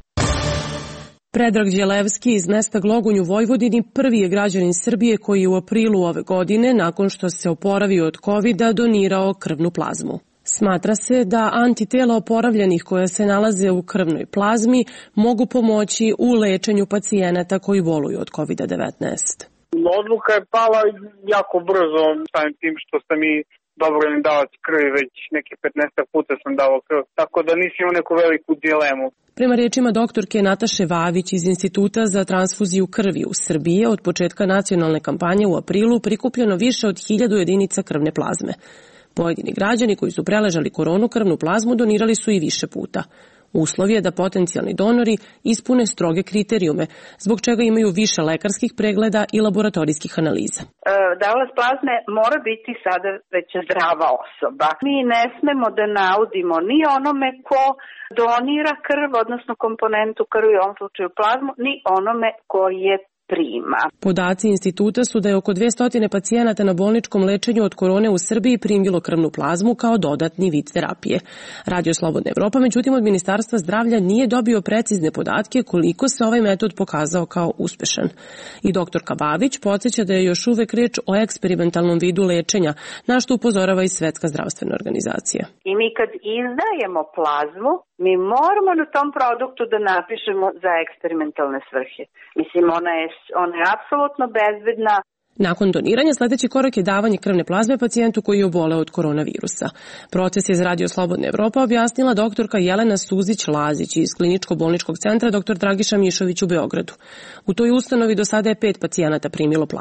Predrag Đelevski iz mesta Glogunj u Vojvodini prvi je građanin Srbije koji je u aprilu ove godine, nakon što se oporavio od kovida, donirao krvnu plazmu. Smatra se da antitela oporavljenih koja se nalaze u krvnoj plazmi mogu pomoći u lečenju pacijenata koji boluju od kovida devetnaest. Odluka je pala jako brzo, samim tim što sam i dobrovoljni davac krvi, već neke petnaest puta sam davao krv, tako da nisam imao neku veliku dilemu. Prema rečima doktorke Nataše Vavić iz Instituta za transfuziju krvi u Srbiji, od početka nacionalne kampanje u aprilu prikupljeno više od hiljadu jedinica krvne plazme. Pojedini građani koji su preležali koronu krvnu plazmu donirali su i više puta. Uslov je da potencijalni donori ispune stroge kriterijume, zbog čega imaju više lekarskih pregleda i laboratorijskih analiza. Davalac plazme mora biti sada već zdrava osoba. Mi ne smemo da naudimo ni onome ko donira krv, odnosno komponentu krvi, u ovom slučaju plazmu, ni onome ko je prima. Podaci instituta su da je oko dvesta pacijenata na bolničkom lečenju od korone u Srbiji primilo krvnu plazmu kao dodatni vid terapije. Radio Slobodna Evropa, međutim, od Ministarstva zdravlja nije dobio precizne podatke koliko se ovaj metod pokazao kao uspešan. I doktorka Babić podsjeća da je još uvek reč o eksperimentalnom vidu lečenja, na što upozorava i Svetska zdravstvena organizacija. I mi kad izdajemo plazmu, mi moramo na tom produktu da napišemo za eksperimentalne svrhe. Mislim, ona je, ona je apsolutno bezbedna. Nakon doniranja sledeći korak je davanje krvne plazme pacijentu koji je oboleo od koronavirusa. Proces je za Radio Slobodna Evropa objasnila doktorka Jelena Suzić-Lazić iz Kliničko-bolničkog centra dr Dragiša Mišović u Beogradu. U toj ustanovi do sada je pet pacijenata primilo plazmu.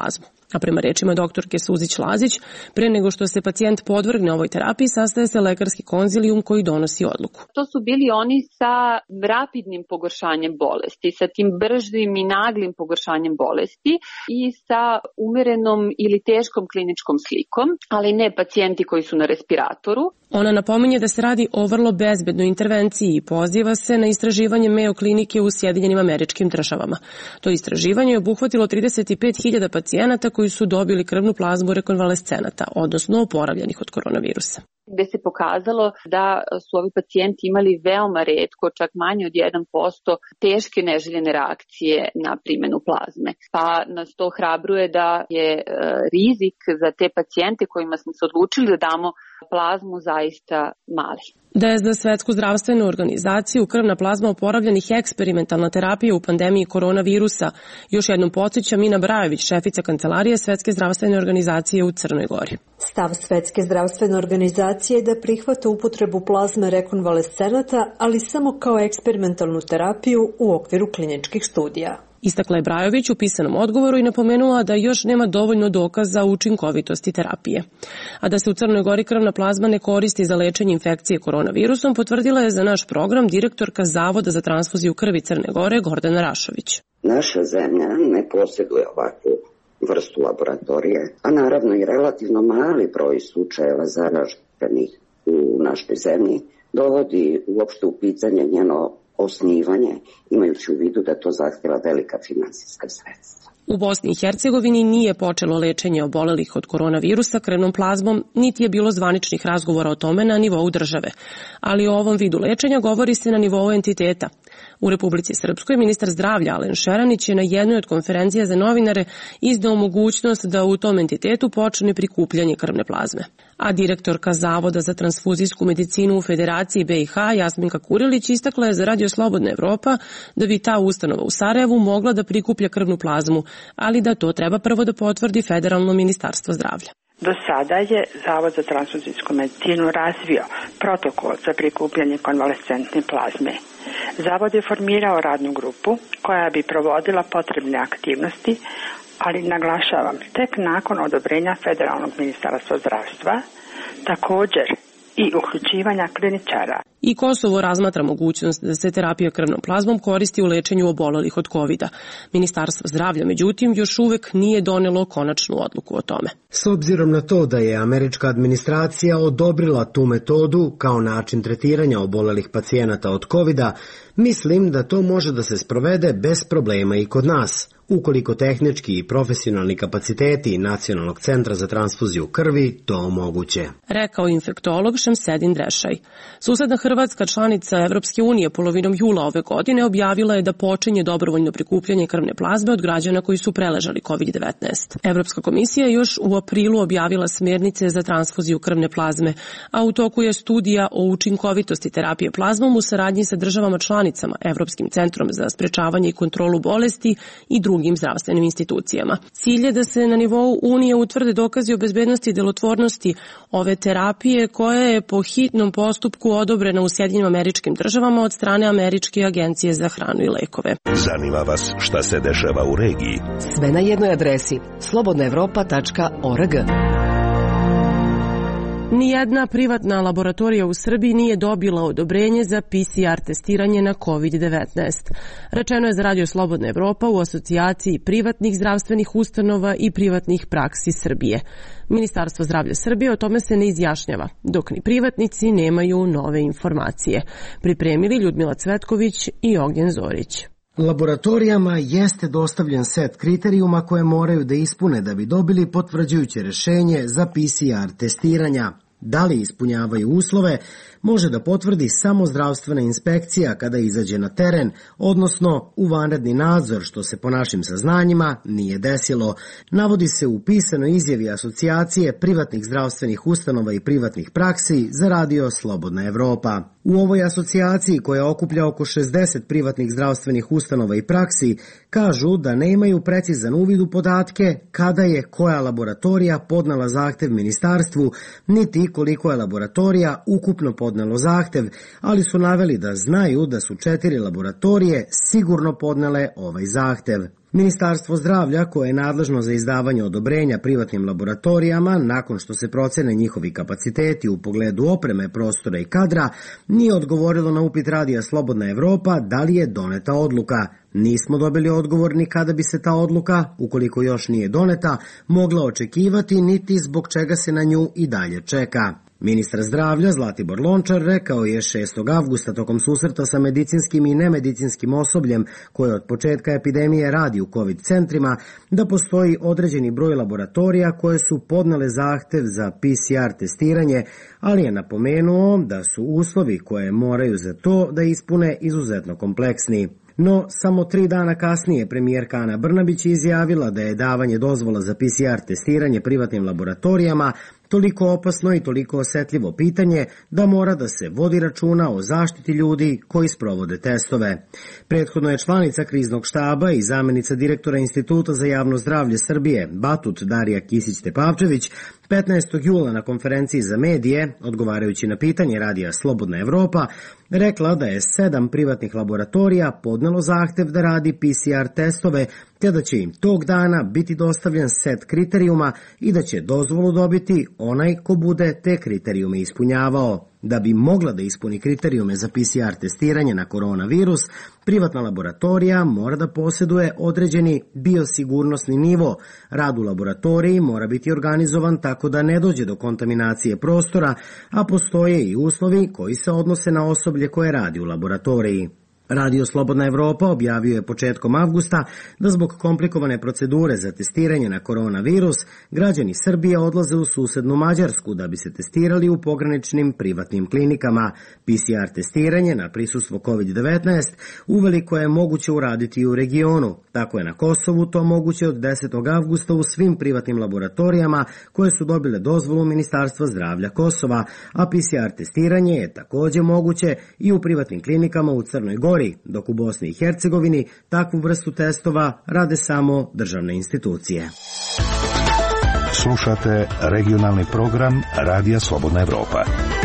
A prema rečima doktorke Suzić-Lazić, pre nego što se pacijent podvrgne ovoj terapiji, sastaje se lekarski konzilijum koji donosi odluku. To su bili oni sa rapidnim pogoršanjem bolesti, sa tim bržim i naglim pogoršanjem bolesti i sa umerenom ili teškom kliničkom slikom, ali ne pacijenti koji su na respiratoru. Ona napominje da se radi o vrlo bezbednoj intervenciji i poziva se na istraživanje Mayo klinike u Sjedinjenim Američkim Državama. To istraživanje je obuhvatilo trideset pet hiljada pacijenata koji su dobili krvnu plazmu rekonvalescenata, odnosno oporavljenih od koronavirusa. Gde se pokazalo da su ovi pacijenti imali veoma retko, čak manje od jedan posto teške neželjene reakcije na primjenu plazme. Pa nas to hrabruje da je rizik za te pacijente kojima smo se odlučili da damo plazmu zaista mali. Da je za Svetsku zdravstvenu organizaciju krvna plazma oporavljenih eksperimentalna terapija u pandemiji koronavirusa, još jednom podsjeća Mina Brajević, šefica kancelarije Svetske zdravstvene organizacije u Crnoj Gori. Stav Svetske zdravstvene organizacije je da prihvata upotrebu plazme rekonvalescenata, ali samo kao eksperimentalnu terapiju u okviru kliničkih studija. Istakla je Brajović u pisanom odgovoru i napomenula da još nema dovoljno dokaza o učinkovitosti terapije. A da se u Crnoj Gori krvna plazma ne koristi za lečenje infekcije koronavirusom, potvrdila je za naš program direktorka Zavoda za transfuziju krvi Crne Gore Gordana Rašović. Naša zemlja ne posjeduje ovakvu vrstu laboratorije, a naravno i relativno mali broj slučajeva zaraženih u našoj zemlji dovodi uopšte u pitanje njeno osnivanje, imajući u vidu da to zahtjeva velika finansijska sredstva. U Bosni i Hercegovini nije počelo lečenje obolelih od koronavirusa krvnom plazmom, niti je bilo zvaničnih razgovora o tome na nivou države. Ali o ovom vidu lečenja govori se na nivou entiteta. U Republici Srpskoj ministar zdravlja Alen Šeranić je na jednoj od konferencija za novinare izdao mogućnost da u tom entitetu počne prikupljanje krvne plazme. A direktorka Zavoda za transfuzijsku medicinu u Federaciji B i H Jasminka Kurilić istakla je za Radio Slobodna Evropa da bi ta ustanova u Sarajevu mogla da prikuplja krvnu plazmu, ali da to treba prvo da potvrdi Federalno ministarstvo zdravlja. Do sada je Zavod za transfuzijsku medicinu razvio protokol za prikupljanje konvalescentne plazme. Zavod je formirao radnu grupu koja bi provodila potrebne aktivnosti, ali naglašavam, tek nakon odobrenja Federalnog ministarstva zdravstva, također i uključivanja kliničara. I Kosovo razmatra mogućnost da se terapija krvnom plazmom koristi u lečenju obolelih od kovida. Ministarstvo zdravlja, međutim, još uvek nije donelo konačnu odluku o tome. S obzirom na to da je američka administracija odobrila tu metodu kao način tretiranja obolelih pacijenata od kovida, mislim da to može da se sprovede bez problema i kod nas, ukoliko tehnički i profesionalni kapaciteti Nacionalnog centra za transfuziju krvi to omoguće. Rekao infektolog Šemsedin Drešaj. Susedna Hrvatska, članica Evropske unije, polovinom jula ove godine objavila je da počinje dobrovoljno prikupljanje krvne plazme od građana koji su preležali kovid devetnaest. Evropska komisija je još u aprilu objavila smjernice za transfuziju krvne plazme, a u toku je studija o učinkovitosti terapije plazmom u saradnji sa državama članicama, Evropskim centrom za sprečavanje i kontrolu bolesti i drugim zdravstvenim institucijama. Cilj je da se na nivou Unije utvrde dokazi o bezbednosti i delotvornosti ove terapije koja je po hitnom postupku odobrena u Sjedinjenim Američkim Državama od strane Američke agencije za hranu i lekove. Zanima vas šta se dešava u regiji? Sve na jednoj adresi slobodna evropa tačka org. Nijedna privatna laboratorija u Srbiji nije dobila odobrenje za P C R testiranje na kovid devetnaest. Rečeno je za Radio Slobodna Evropa u asocijaciji privatnih zdravstvenih ustanova i privatnih praksi Srbije. Ministarstvo zdravlja Srbije o tome se ne izjašnjava, dok ni privatnici nemaju nove informacije. Pripremili Ljudmila Cvetković i Ognjen Zorić. Laboratorijama jeste dostavljen set kriterijuma koje moraju da ispune da bi dobili potvrđujuće rešenje za P C R testiranja. Da li ispunjavaju uslove, može da potvrdi samo zdravstvena inspekcija kada izađe na teren, odnosno u vanredni nadzor, što se po našim saznanjima nije desilo. Navodi se u pisanoj izjavi asocijacije privatnih zdravstvenih ustanova i privatnih praksi za Radio Slobodna Evropa. U ovoj asocijaciji, koja okuplja oko šezdeset privatnih zdravstvenih ustanova i praksi, kažu da nemaju precizan uvid u podatke kada je koja laboratorija podnela zahtev ministarstvu, niti koliko je laboratorija ukupno podnelo zahtev, ali su naveli da znaju da su četiri laboratorije sigurno podnele ovaj zahtev. Ministarstvo zdravlja, koje je nadležno za izdavanje odobrenja privatnim laboratorijama, nakon što se procene njihovi kapaciteti u pogledu opreme, prostora i kadra, nije odgovorilo na upit Radija Slobodna Evropa da li je doneta odluka. Nismo dobili odgovor ni kada bi se ta odluka, ukoliko još nije doneta, mogla očekivati, niti zbog čega se na nju i dalje čeka. Ministar zdravlja Zlatibor Lončar rekao je šestog avgusta tokom susreta sa medicinskim i nemedicinskim osobljem koje od početka epidemije radi u COVID centrima da postoji određeni broj laboratorija koje su podnele zahtev za P C R testiranje, ali je napomenuo da su uslovi koje moraju za to da ispune izuzetno kompleksni. No, samo tri dana kasnije premijerka Ana Brnabić izjavila da je davanje dozvola za P C R testiranje privatnim laboratorijama toliko opasno i toliko osetljivo pitanje da mora da se vodi računa o zaštiti ljudi koji sprovode testove. Prethodno je članica kriznog štaba i zamenica direktora Instituta za javno zdravlje Srbije, Batut Darija Kisić-Tepavčević, petnaestog jula na konferenciji za medije, odgovarajući na pitanje Radija Slobodna Evropa, rekla da je sedam privatnih laboratorija podnelo zahtev da radi P C R testove, te da će im tog dana biti dostavljen set kriterijuma i da će dozvolu dobiti onaj ko bude te kriterijume ispunjavao. Da bi mogla da ispuni kriterijume za P C R testiranje na koronavirus, privatna laboratorija mora da posjeduje određeni biosigurnosni nivo. Rad u laboratoriji mora biti organizovan tako da ne dođe do kontaminacije prostora, a postoje i uslovi koji se odnose na osoblje koje radi u laboratoriji. Radio Slobodna Evropa objavio je početkom avgusta da zbog komplikovane procedure za testiranje na koronavirus, građani Srbije odlaze u susednu Mađarsku da bi se testirali u pograničnim privatnim klinikama. P C R testiranje na prisustvo COVID devetnaest uveliko je moguće uraditi i u regionu. Tako je na Kosovu to moguće od desetog avgusta u svim privatnim laboratorijama koje su dobile dozvolu Ministarstva zdravlja Kosova, a P C R testiranje je takođe moguće i u privatnim klinikama u Crnoj Gori, dok u Bosni i Hercegovini takvu vrstu testova rade samo državne institucije. Slušate regionalni program Radija Slobodna Evropa.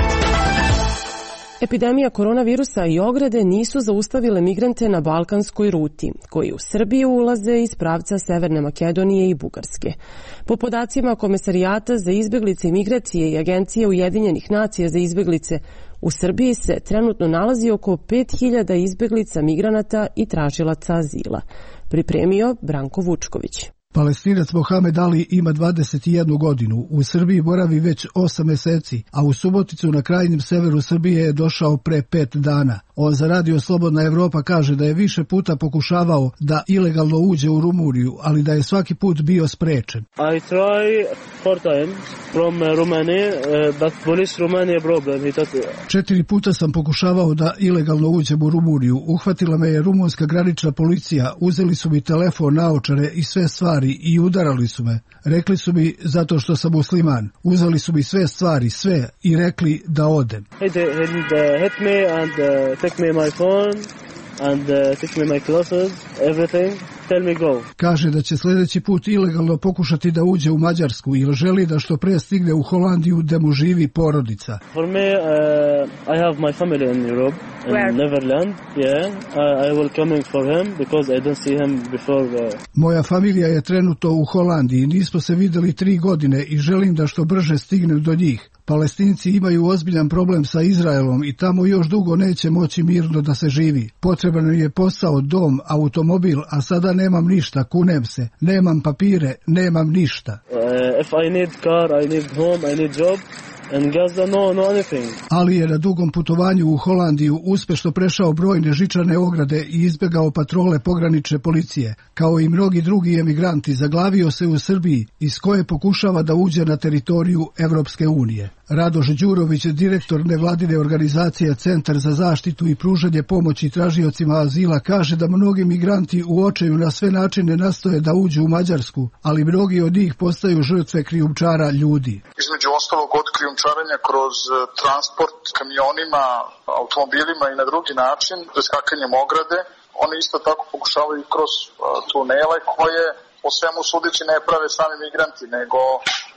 Epidemija koronavirusa i ograde nisu zaustavile migrante na balkanskoj ruti, koji u Srbiju ulaze iz pravca Severne Makedonije i Bugarske. Po podacima Komesarijata za izbeglice i migracije i Agencije Ujedinjenih nacija za izbeglice, u Srbiji se trenutno nalazi oko pet hiljada izbeglica, migranata i tražilaca azila. Pripremio Branko Vučković. Palestinac Mohamed Ali ima dvadeset jednu godinu, u Srbiji boravi već osam meseci, a u Suboticu na krajnjem severu Srbije je došao pre pet dana. On za Radio Slobodna Evropa kaže da je više puta pokušavao da ilegalno uđe u Rumuniju, ali da je svaki put bio sprečen. I try four times from Romania, but police Romania problem. Četiri puta sam pokušavao da ilegalno uđem u Rumuniju. Uhvatila me je rumunska granična policija, uzeli su mi telefon, naočare i sve stvari i udarali su me. Rekli su mi zato što sam musliman. Uzeli su mi sve stvari, sve i rekli da odem. They hit me and take me my phone and uh, take me my clothes, everything. Tell me go. Kaže da će sljedeći put ilegalno pokušati da uđe u Mađarsku ili želi da što pre stigne u Holandiju gde mu živi porodica. For me, uh, I have my family in Europe, in Where? Neverland. Yeah, uh, I will coming for him because I don't see him before. Uh... Moja familija je trenutno u Holandiji, nismo se videli tri godine i želim da što brže stignem do njih. Palestinci imaju ozbiljan problem sa Izraelom i tamo još dugo neće moći mirno da se živi. Potreban mi je posao, dom, automobil, a sada nemam ništa, kunem se. Nemam papire, nemam ništa. Uh, if I need car, I need home, I need job. And Gaza, no, no anything. Ali je na dugom putovanju u Holandiju uspešno prešao brojne žičane ograde i izbegao patrole pogranične policije. Kao i mnogi drugi emigranti, zaglavio se u Srbiji, iz koje pokušava da uđe na teritoriju Evropske unije. Radoš Đurović, direktor nevladine organizacije Centar za zaštitu i pružanje pomoći tražiocima azila, kaže da mnogi migranti u očaju na sve načine nastoje da uđu u Mađarsku, ali mnogi od njih postaju žrtve krijumčara ljudi. Između ostalog od krijumčarenja kroz transport kamionima, automobilima i na drugi način, preskakanjem ograde, oni isto tako pokušavaju kroz tunele koje po svemu sudeći ne prave sami migranti, nego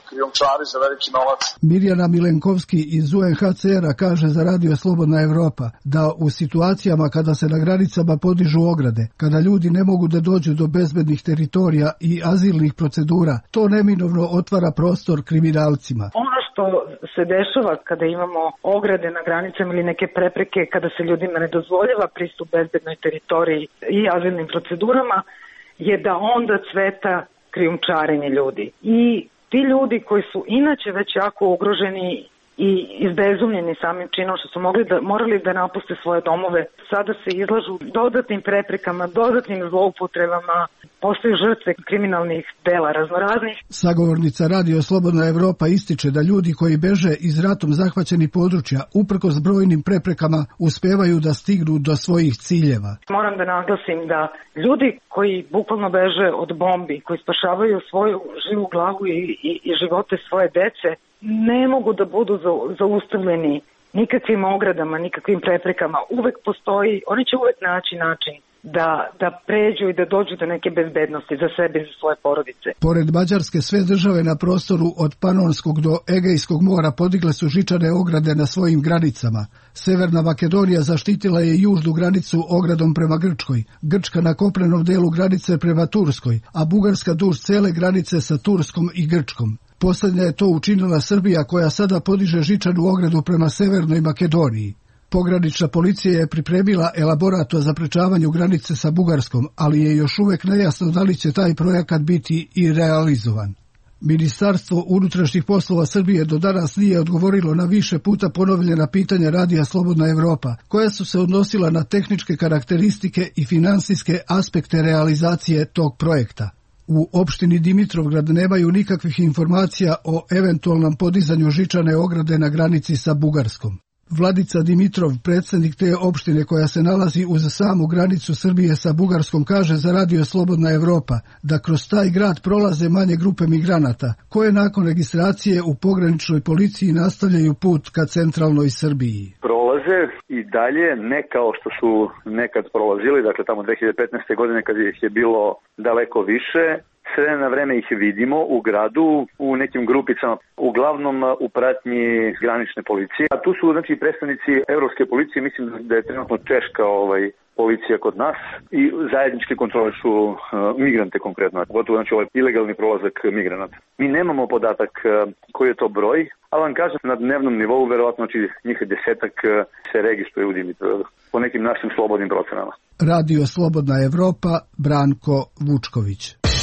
krijumčari za veliki novac. Mirjana Milenkovski iz U N H C R-a kaže za Radio Slobodna Evropa da u situacijama kada se na granicama podižu ograde, kada ljudi ne mogu da dođu do bezbednih teritorija i azilnih procedura, to neminovno otvara prostor kriminalcima. Ono što se dešava kada imamo ograde na granicama ili neke prepreke, kada se ljudima ne dozvoljava pristup bezbednoj teritoriji i azilnim procedurama, je da onda cveta krijumčarenje ljudi. I ti ljudi koji su inače već jako ugroženi i izbezumljeni samim činom što su mogli da, morali da napuste svoje domove, sada se izlažu dodatnim preprekama, dodatnim zloupotrebama, postaju žrtve kriminalnih dela raznoraznih. Sagovornica Radio Slobodna Evropa ističe da ljudi koji beže iz ratom zahvaćenih područja uprkos brojnim preprekama uspevaju da stignu do svojih ciljeva. Moram da naglasim da ljudi koji bukvalno beže od bombi, koji spašavaju svoju živu glavu i, i, i živote svoje dece, ne mogu da budu zaustavljeni nikakvim ogradama, nikakvim preprekama. Uvek postoji, oni će uvek naći način da, da pređu i da dođu do neke bezbednosti za sebe i za svoje porodice. Pored Mađarske, sve države na prostoru od Panonskog do Egejskog mora podigle su žičane ograde na svojim granicama. Severna Makedonija zaštitila je južnu granicu ogradom prema Grčkoj, Grčka na kopnenom delu granice prema Turskoj, a Bugarska duž cele granice sa Turskom i Grčkom. Poslednja je to učinila Srbija, koja sada podiže žičanu ogradu prema Severnoj Makedoniji. Pogranična policija je pripremila elaborat o zaprečavanju granice sa Bugarskom, ali je još uvek nejasno da li će taj projekat biti i realizovan. Ministarstvo unutrašnjih poslova Srbije do danas nije odgovorilo na više puta ponovljena pitanja Radija Slobodna Evropa, koja su se odnosila na tehničke karakteristike i finansijske aspekte realizacije tog projekta. U opštini Dimitrovgrad nemaju nikakvih informacija o eventualnom podizanju žičane ograde na granici sa Bugarskom. Vladica Dimitrov, predsjednik te opštine koja se nalazi uz samu granicu Srbije sa Bugarskom, kaže za Radio Slobodna Evropa da kroz taj grad prolaze manje grupe migranata, koje nakon registracije u pograničnoj policiji nastavljaju put ka centralnoj Srbiji. Prolaze i dalje, ne kao što su nekad prolazili, dakle tamo dve hiljade petnaeste. godine kad ih je bilo daleko više. Sve na vreme ih vidimo u gradu, u nekim grupicama, uglavnom u pratnji granične policije. A tu su znači predstavnici Evropske policije, mislim da je trenutno češka ovaj, policija kod nas i zajedničke kontrole su uh, migrante konkretno, gotovo znači ovaj ilegalni prolazak migranata. Mi nemamo podatak uh, koji je to broj, ali vam kažem na dnevnom nivou verovatno znači njih desetak uh, se registruje u Dimitrovgradu po nekim našim slobodnim procenama. Radio Slobodna Evropa, Branko Vučković.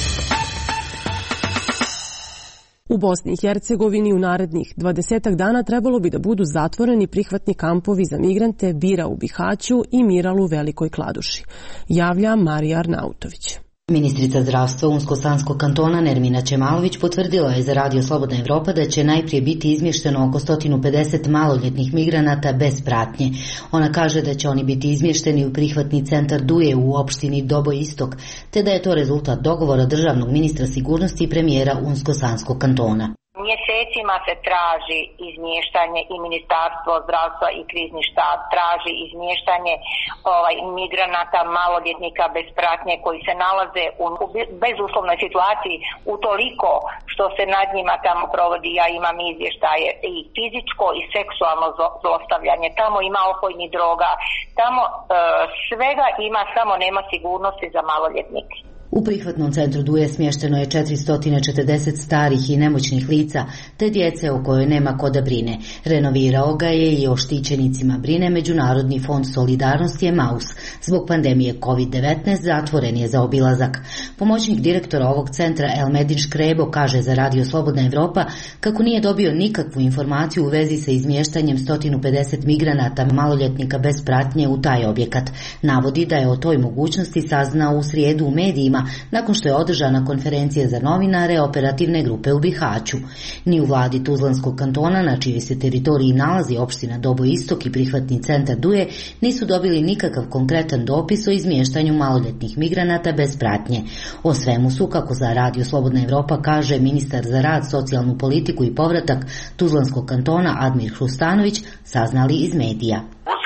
U Bosni i Hercegovini u narednih dvadesetak dana trebalo bi da budu zatvoreni prihvatni kampovi za migrante Bira u Bihaću i Miral u Velikoj Kladuši, javlja Marija Arnautović. Ministrica zdravstva Unsko-Sanskog kantona Nermina Čemalović potvrdila je za Radio Slobodna Evropa da će najprije biti izmješteno oko sto pedeset maloljetnih migranata bez pratnje. Ona kaže da će oni biti izmješteni u prihvatni centar Duje u opštini Doboj Istok, te da je to rezultat dogovora državnog ministra sigurnosti i premijera Unsko-Sanskog kantona. Mjesecima se traži izmještanje i Ministarstvo zdravstva i krizni štab traži izmještanje ovaj, migranata, maloljetnika bez pratnje koji se nalaze u, u bezuslovnoj situaciji utoliko što se nad njima tamo provodi, ja imam izvještaje, i fizičko i seksualno zlostavljanje. Tamo ima opojnih droga, tamo e, svega ima, samo nema sigurnosti za maloljetnike. U prihvatnom centru Duje smješteno je četiristo četrdeset starih i nemoćnih lica, te djece o kojoj nema ko da brine. Renovirao ga je i o štićenicima brine Međunarodni fond solidarnosti Emaus. Zbog pandemije kovid devetnaest zatvoren je za obilazak. Pomoćnik direktora ovog centra Elmedin Škrebo kaže za Radio Slobodna Evropa kako nije dobio nikakvu informaciju u vezi sa izmještanjem sto pedeset migranata maloljetnika bez pratnje u taj objekat. Navodi da je o toj mogućnosti saznao u srijedu u medijima nakon što je održana konferencija za novinare operativne grupe u Bihaću. Ni u vladi Tuzlanskog kantona, na čijoj se teritoriji nalazi opština Doboj Istok i prihvatni centar Duje, nisu dobili nikakav konkretan dopis o izmještanju maloljetnih migranata bez pratnje. O svemu su, kako za Radio Slobodna Evropa kaže ministar za rad, socijalnu politiku i povratak Tuzlanskog kantona Admir Hrustanović, saznali iz medija. Usredno znači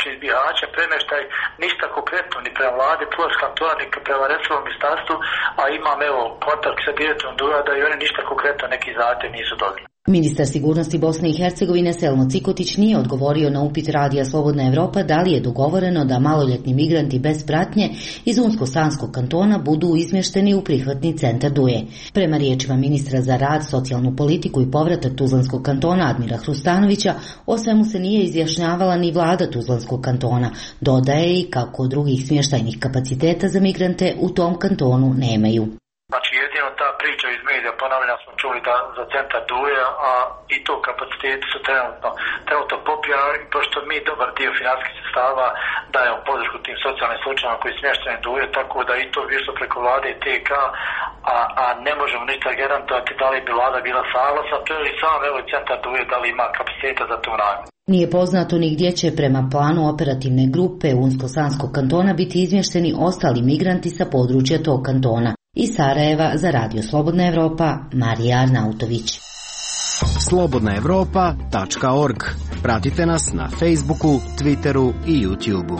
znači iz Bihaća premještaj, ništa konkretno ni prema vladi Pulskog kantona, ni prema resornom ministarstvu, a imam evo kontakt sa direktorom Durada i oni ništa konkretno neki zahtjev nisu dobili. Ministar sigurnosti Bosne i Hercegovine Selmo Cikotić nije odgovorio na upit Radija Slobodna Evropa da li je dogovoreno da maloljetni migranti bez pratnje iz Unsko-Sanskog kantona budu izmješteni u prihvatni centar Duje. Prema riječima ministra za rad, socijalnu politiku i povratak Tuzlanskog kantona Admira Hrustanovića, o svemu se nije izjašnjavala ni vlada Tuzlanskog kantona. Dodaje i kako drugih smještajnih kapaciteta za migrante u tom kantonu nemaju. Znači jedino ta priča iz medija, ponavljam, smo čuli da za centar Duje, a i to kapaciteti su trenutno, trenutno popijani, pošto mi dobar dio financijskih sredstava dajemo podršku tim socijalnim slučajima koji smješteni Duje, tako da i to više preko vlade i T K, a, a ne možemo ništa garantovati da li bi vlada bila saglasna, to je sam evo centar Duje da li ima kapaciteta za tu namjenu. Nije poznato ni gdje će prema planu operativne grupe Unsko-Sanskog kantona biti izmješteni ostali migranti sa područja tog kantona. Iz Sarajeva za Radio Slobodna Evropa, Marija Arnautović. slobodna evropa tačka org. Pratite nas na Facebooku, Twitteru i YouTubeu.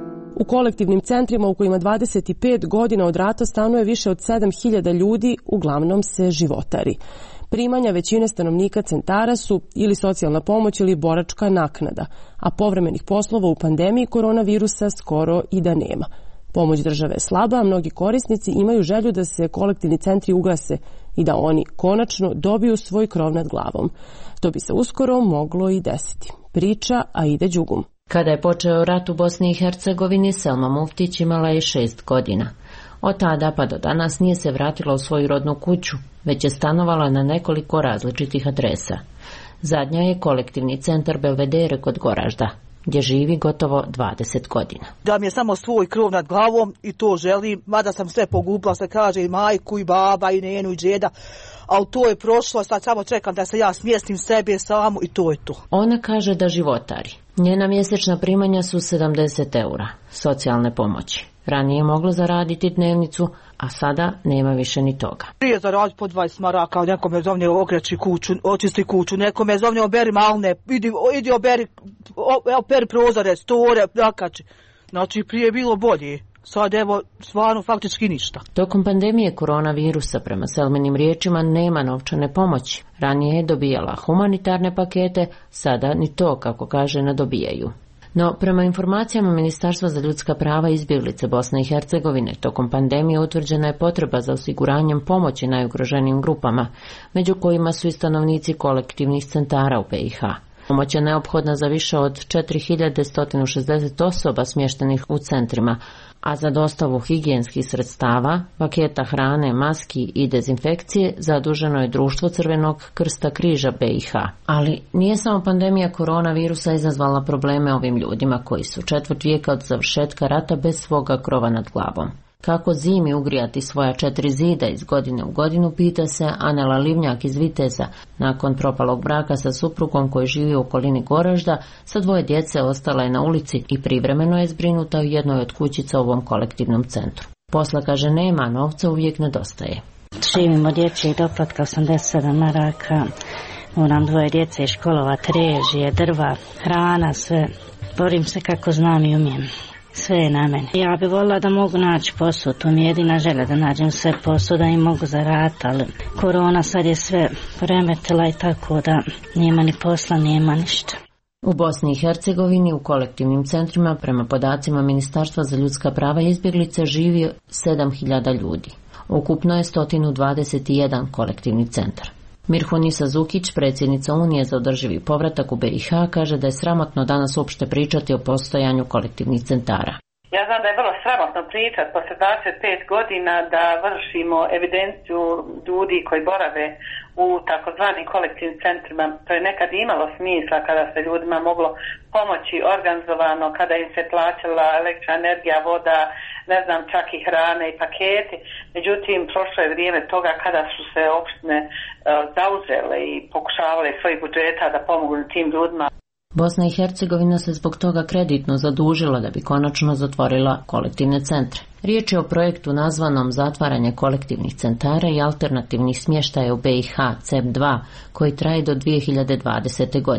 U kolektivnim centrima u kojima dvadeset pet godina od rata stanuje više od sedam hiljada ljudi, uglavnom se životari. Primanja većine stanovnika centara su ili socijalna pomoć ili boračka naknada, a povremenih poslova u pandemiji koronavirusa skoro i da nema. Pomoć države je slaba, a mnogi korisnici imaju želju da se kolektivni centri ugase i da oni konačno dobiju svoj krov nad glavom. To bi se uskoro moglo i desiti. Priča Aida Đugum. Kada je počeo rat u Bosni i Hercegovini, Selma Muftić imala je šest godina. Od tada pa do danas nije se vratila u svoju rodnu kuću, već je stanovala na nekoliko različitih adresa. Zadnja je kolektivni centar Belvedere kod Goražda, gdje živi gotovo dvadeset godina. Da mi je samo svoj krov nad glavom i to želim, mada sam sve pogubila, se kaže i majku i baba i nenu i džeda, ali to je prošlo, sad samo čekam da se ja smjestim sebe samo i to je to. Ona kaže da životari. Njena mjesečna primanja su sedamdeset eura socijalne pomoći. Ranije je mogla zaraditi dnevnicu, a sada nema više ni toga. Prije zaraditi po dvadeset maraka, neko me zovne ogreći kuću, očisti kuću, neko me zovne oberi malne, idi, idi oberi, operi prozore, store, nakači. Znači prije je bilo bolje. Sad evo, stvarno faktički ništa. Tokom pandemije koronavirusa, prema Selminim riječima, nema novčane pomoći. Ranije je dobijala humanitarne pakete, sada ni to, kako kaže, ne dobijaju. No, prema informacijama Ministarstva za ljudska prava i izbjeglice Bosne i Hercegovine, tokom pandemije utvrđena je potreba za osiguranjem pomoći najugroženijim grupama, među kojima su i stanovnici kolektivnih centara u Be i Ha. Pomoć je neophodna za više od četiri hiljade sto šezdeset osoba smještenih u centrima, a za dostavu higijenskih sredstava, paketa hrane, maski i dezinfekcije zaduženo je Društvo Crvenog krsta križa Be i Ha. Ali nije samo pandemija koronavirusa izazvala probleme ovim ljudima koji su četvrt vijeka od završetka rata bez svoga krova nad glavom. Kako zimi ugrijati svoja četiri zida iz godine u godinu, pita se Anela Livnjak iz Viteza. Nakon propalog braka sa suprugom koji živi u okolini Goražda, sa dvoje djece ostala je na ulici i privremeno je zbrinuta u jednoj od kućica u ovom kolektivnom centru. Posla, kaže, nema, novca uvijek nedostaje. Živim od dječjeg doplatka osamdeset sedam maraka, moram dvoje djece školovati, režije, drva, hrana, sve. Borim se kako znam i umijem. Sve je na meni. Ja bih volila da mogu naći posao, to mi je jedina želja da nađem sve posao, da im mogu zaraditi, ali korona sad je sve poremetila i tako da nema ni posla, nema ništa. U Bosni i Hercegovini u kolektivnim centrima, prema podacima Ministarstva za ljudska prava i izbjeglice, živi sedam hiljada ljudi. Ukupno je sto dvadeset jedan kolektivni centar. Mirhunisa Zukić, predsjednica Unije za održivi povratak u Be i Ha, kaže da je sramotno danas uopšte pričati o postojanju kolektivnih centara. Ja znam da je vrlo sramotno pričati posle dvadeset pet godina da vršimo evidenciju ljudi koji borave u takozvanim kolektivnim centrima. To je nekad imalo smisla kada se ljudima moglo pomoći organizovano, kada im se plaćala električna energija, voda, ne znam, čak i hrane i paketi. Međutim, prošlo je vrijeme toga kada su se opštine uh, zauzele i pokušavale svojih budžeta da pomognu tim ljudima. Bosna i Hercegovina se zbog toga kreditno zadužila da bi konačno zatvorila kolektivne centre. Riječ je o projektu nazvanom Zatvaranje kolektivnih centara i alternativnih smještaja u Be i Ha C E P dva, koji traje do dvije hiljade dvadesete godine.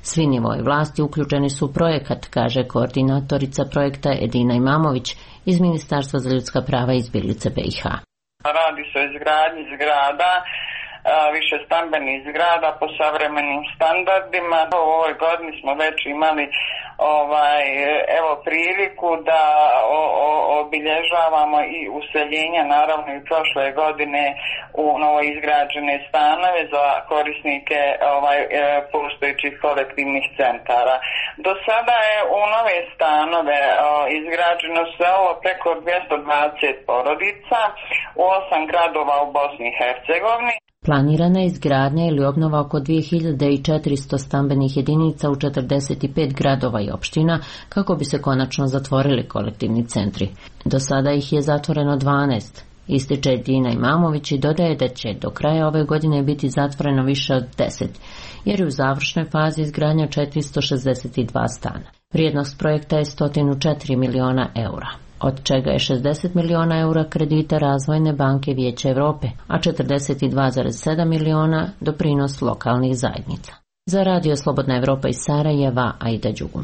Svi nivoji vlasti uključeni su u projekat, kaže koordinatorica projekta Edina Imamović iz Ministarstva za ljudska prava i izbjeglice B i H. Radi se o izgradnji zgrada, više stambenih zgrada po savremenim standardima. U ovoj godini smo već imali ovaj, evo priliku da o, o, obilježavamo i useljenja, naravno i prošle godine u novoizgrađene stanove za korisnike ovaj, postojećih kolektivnih centara. Do sada je u nove stanove o, izgrađeno sve ovo preko dvjesto dvadeset porodica u osam gradova u Bosni i Hercegovini. Planirana je izgradnja ili obnova oko dvije hiljade četiristo stambenih jedinica u četrdeset pet gradova i opština kako bi se konačno zatvorili kolektivni centri. Do sada ih je zatvoreno dvanaest. Ističe Edina Imamović i dodaje da će do kraja ove godine biti zatvoreno više od deset, jer je u završnoj fazi izgradnja četiristo šezdeset dva stana. Vrijednost projekta je sto četiri miliona eura, od čega je šezdeset miliona eura kredita Razvojne banke Vijeća Evrope, a četrdeset dva zarez sedam miliona doprinos lokalnih zajednica. Za Radio Slobodna Evropa iz Sarajeva, Aida Đugum.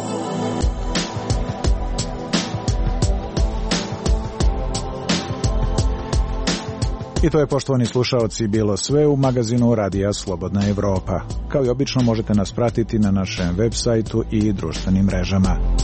I to je, poštovani slušaoci, bilo sve u magazinu Radija Slobodna Evropa. Kao i obično možete nas pratiti na našem web sajtu i društvenim mrežama.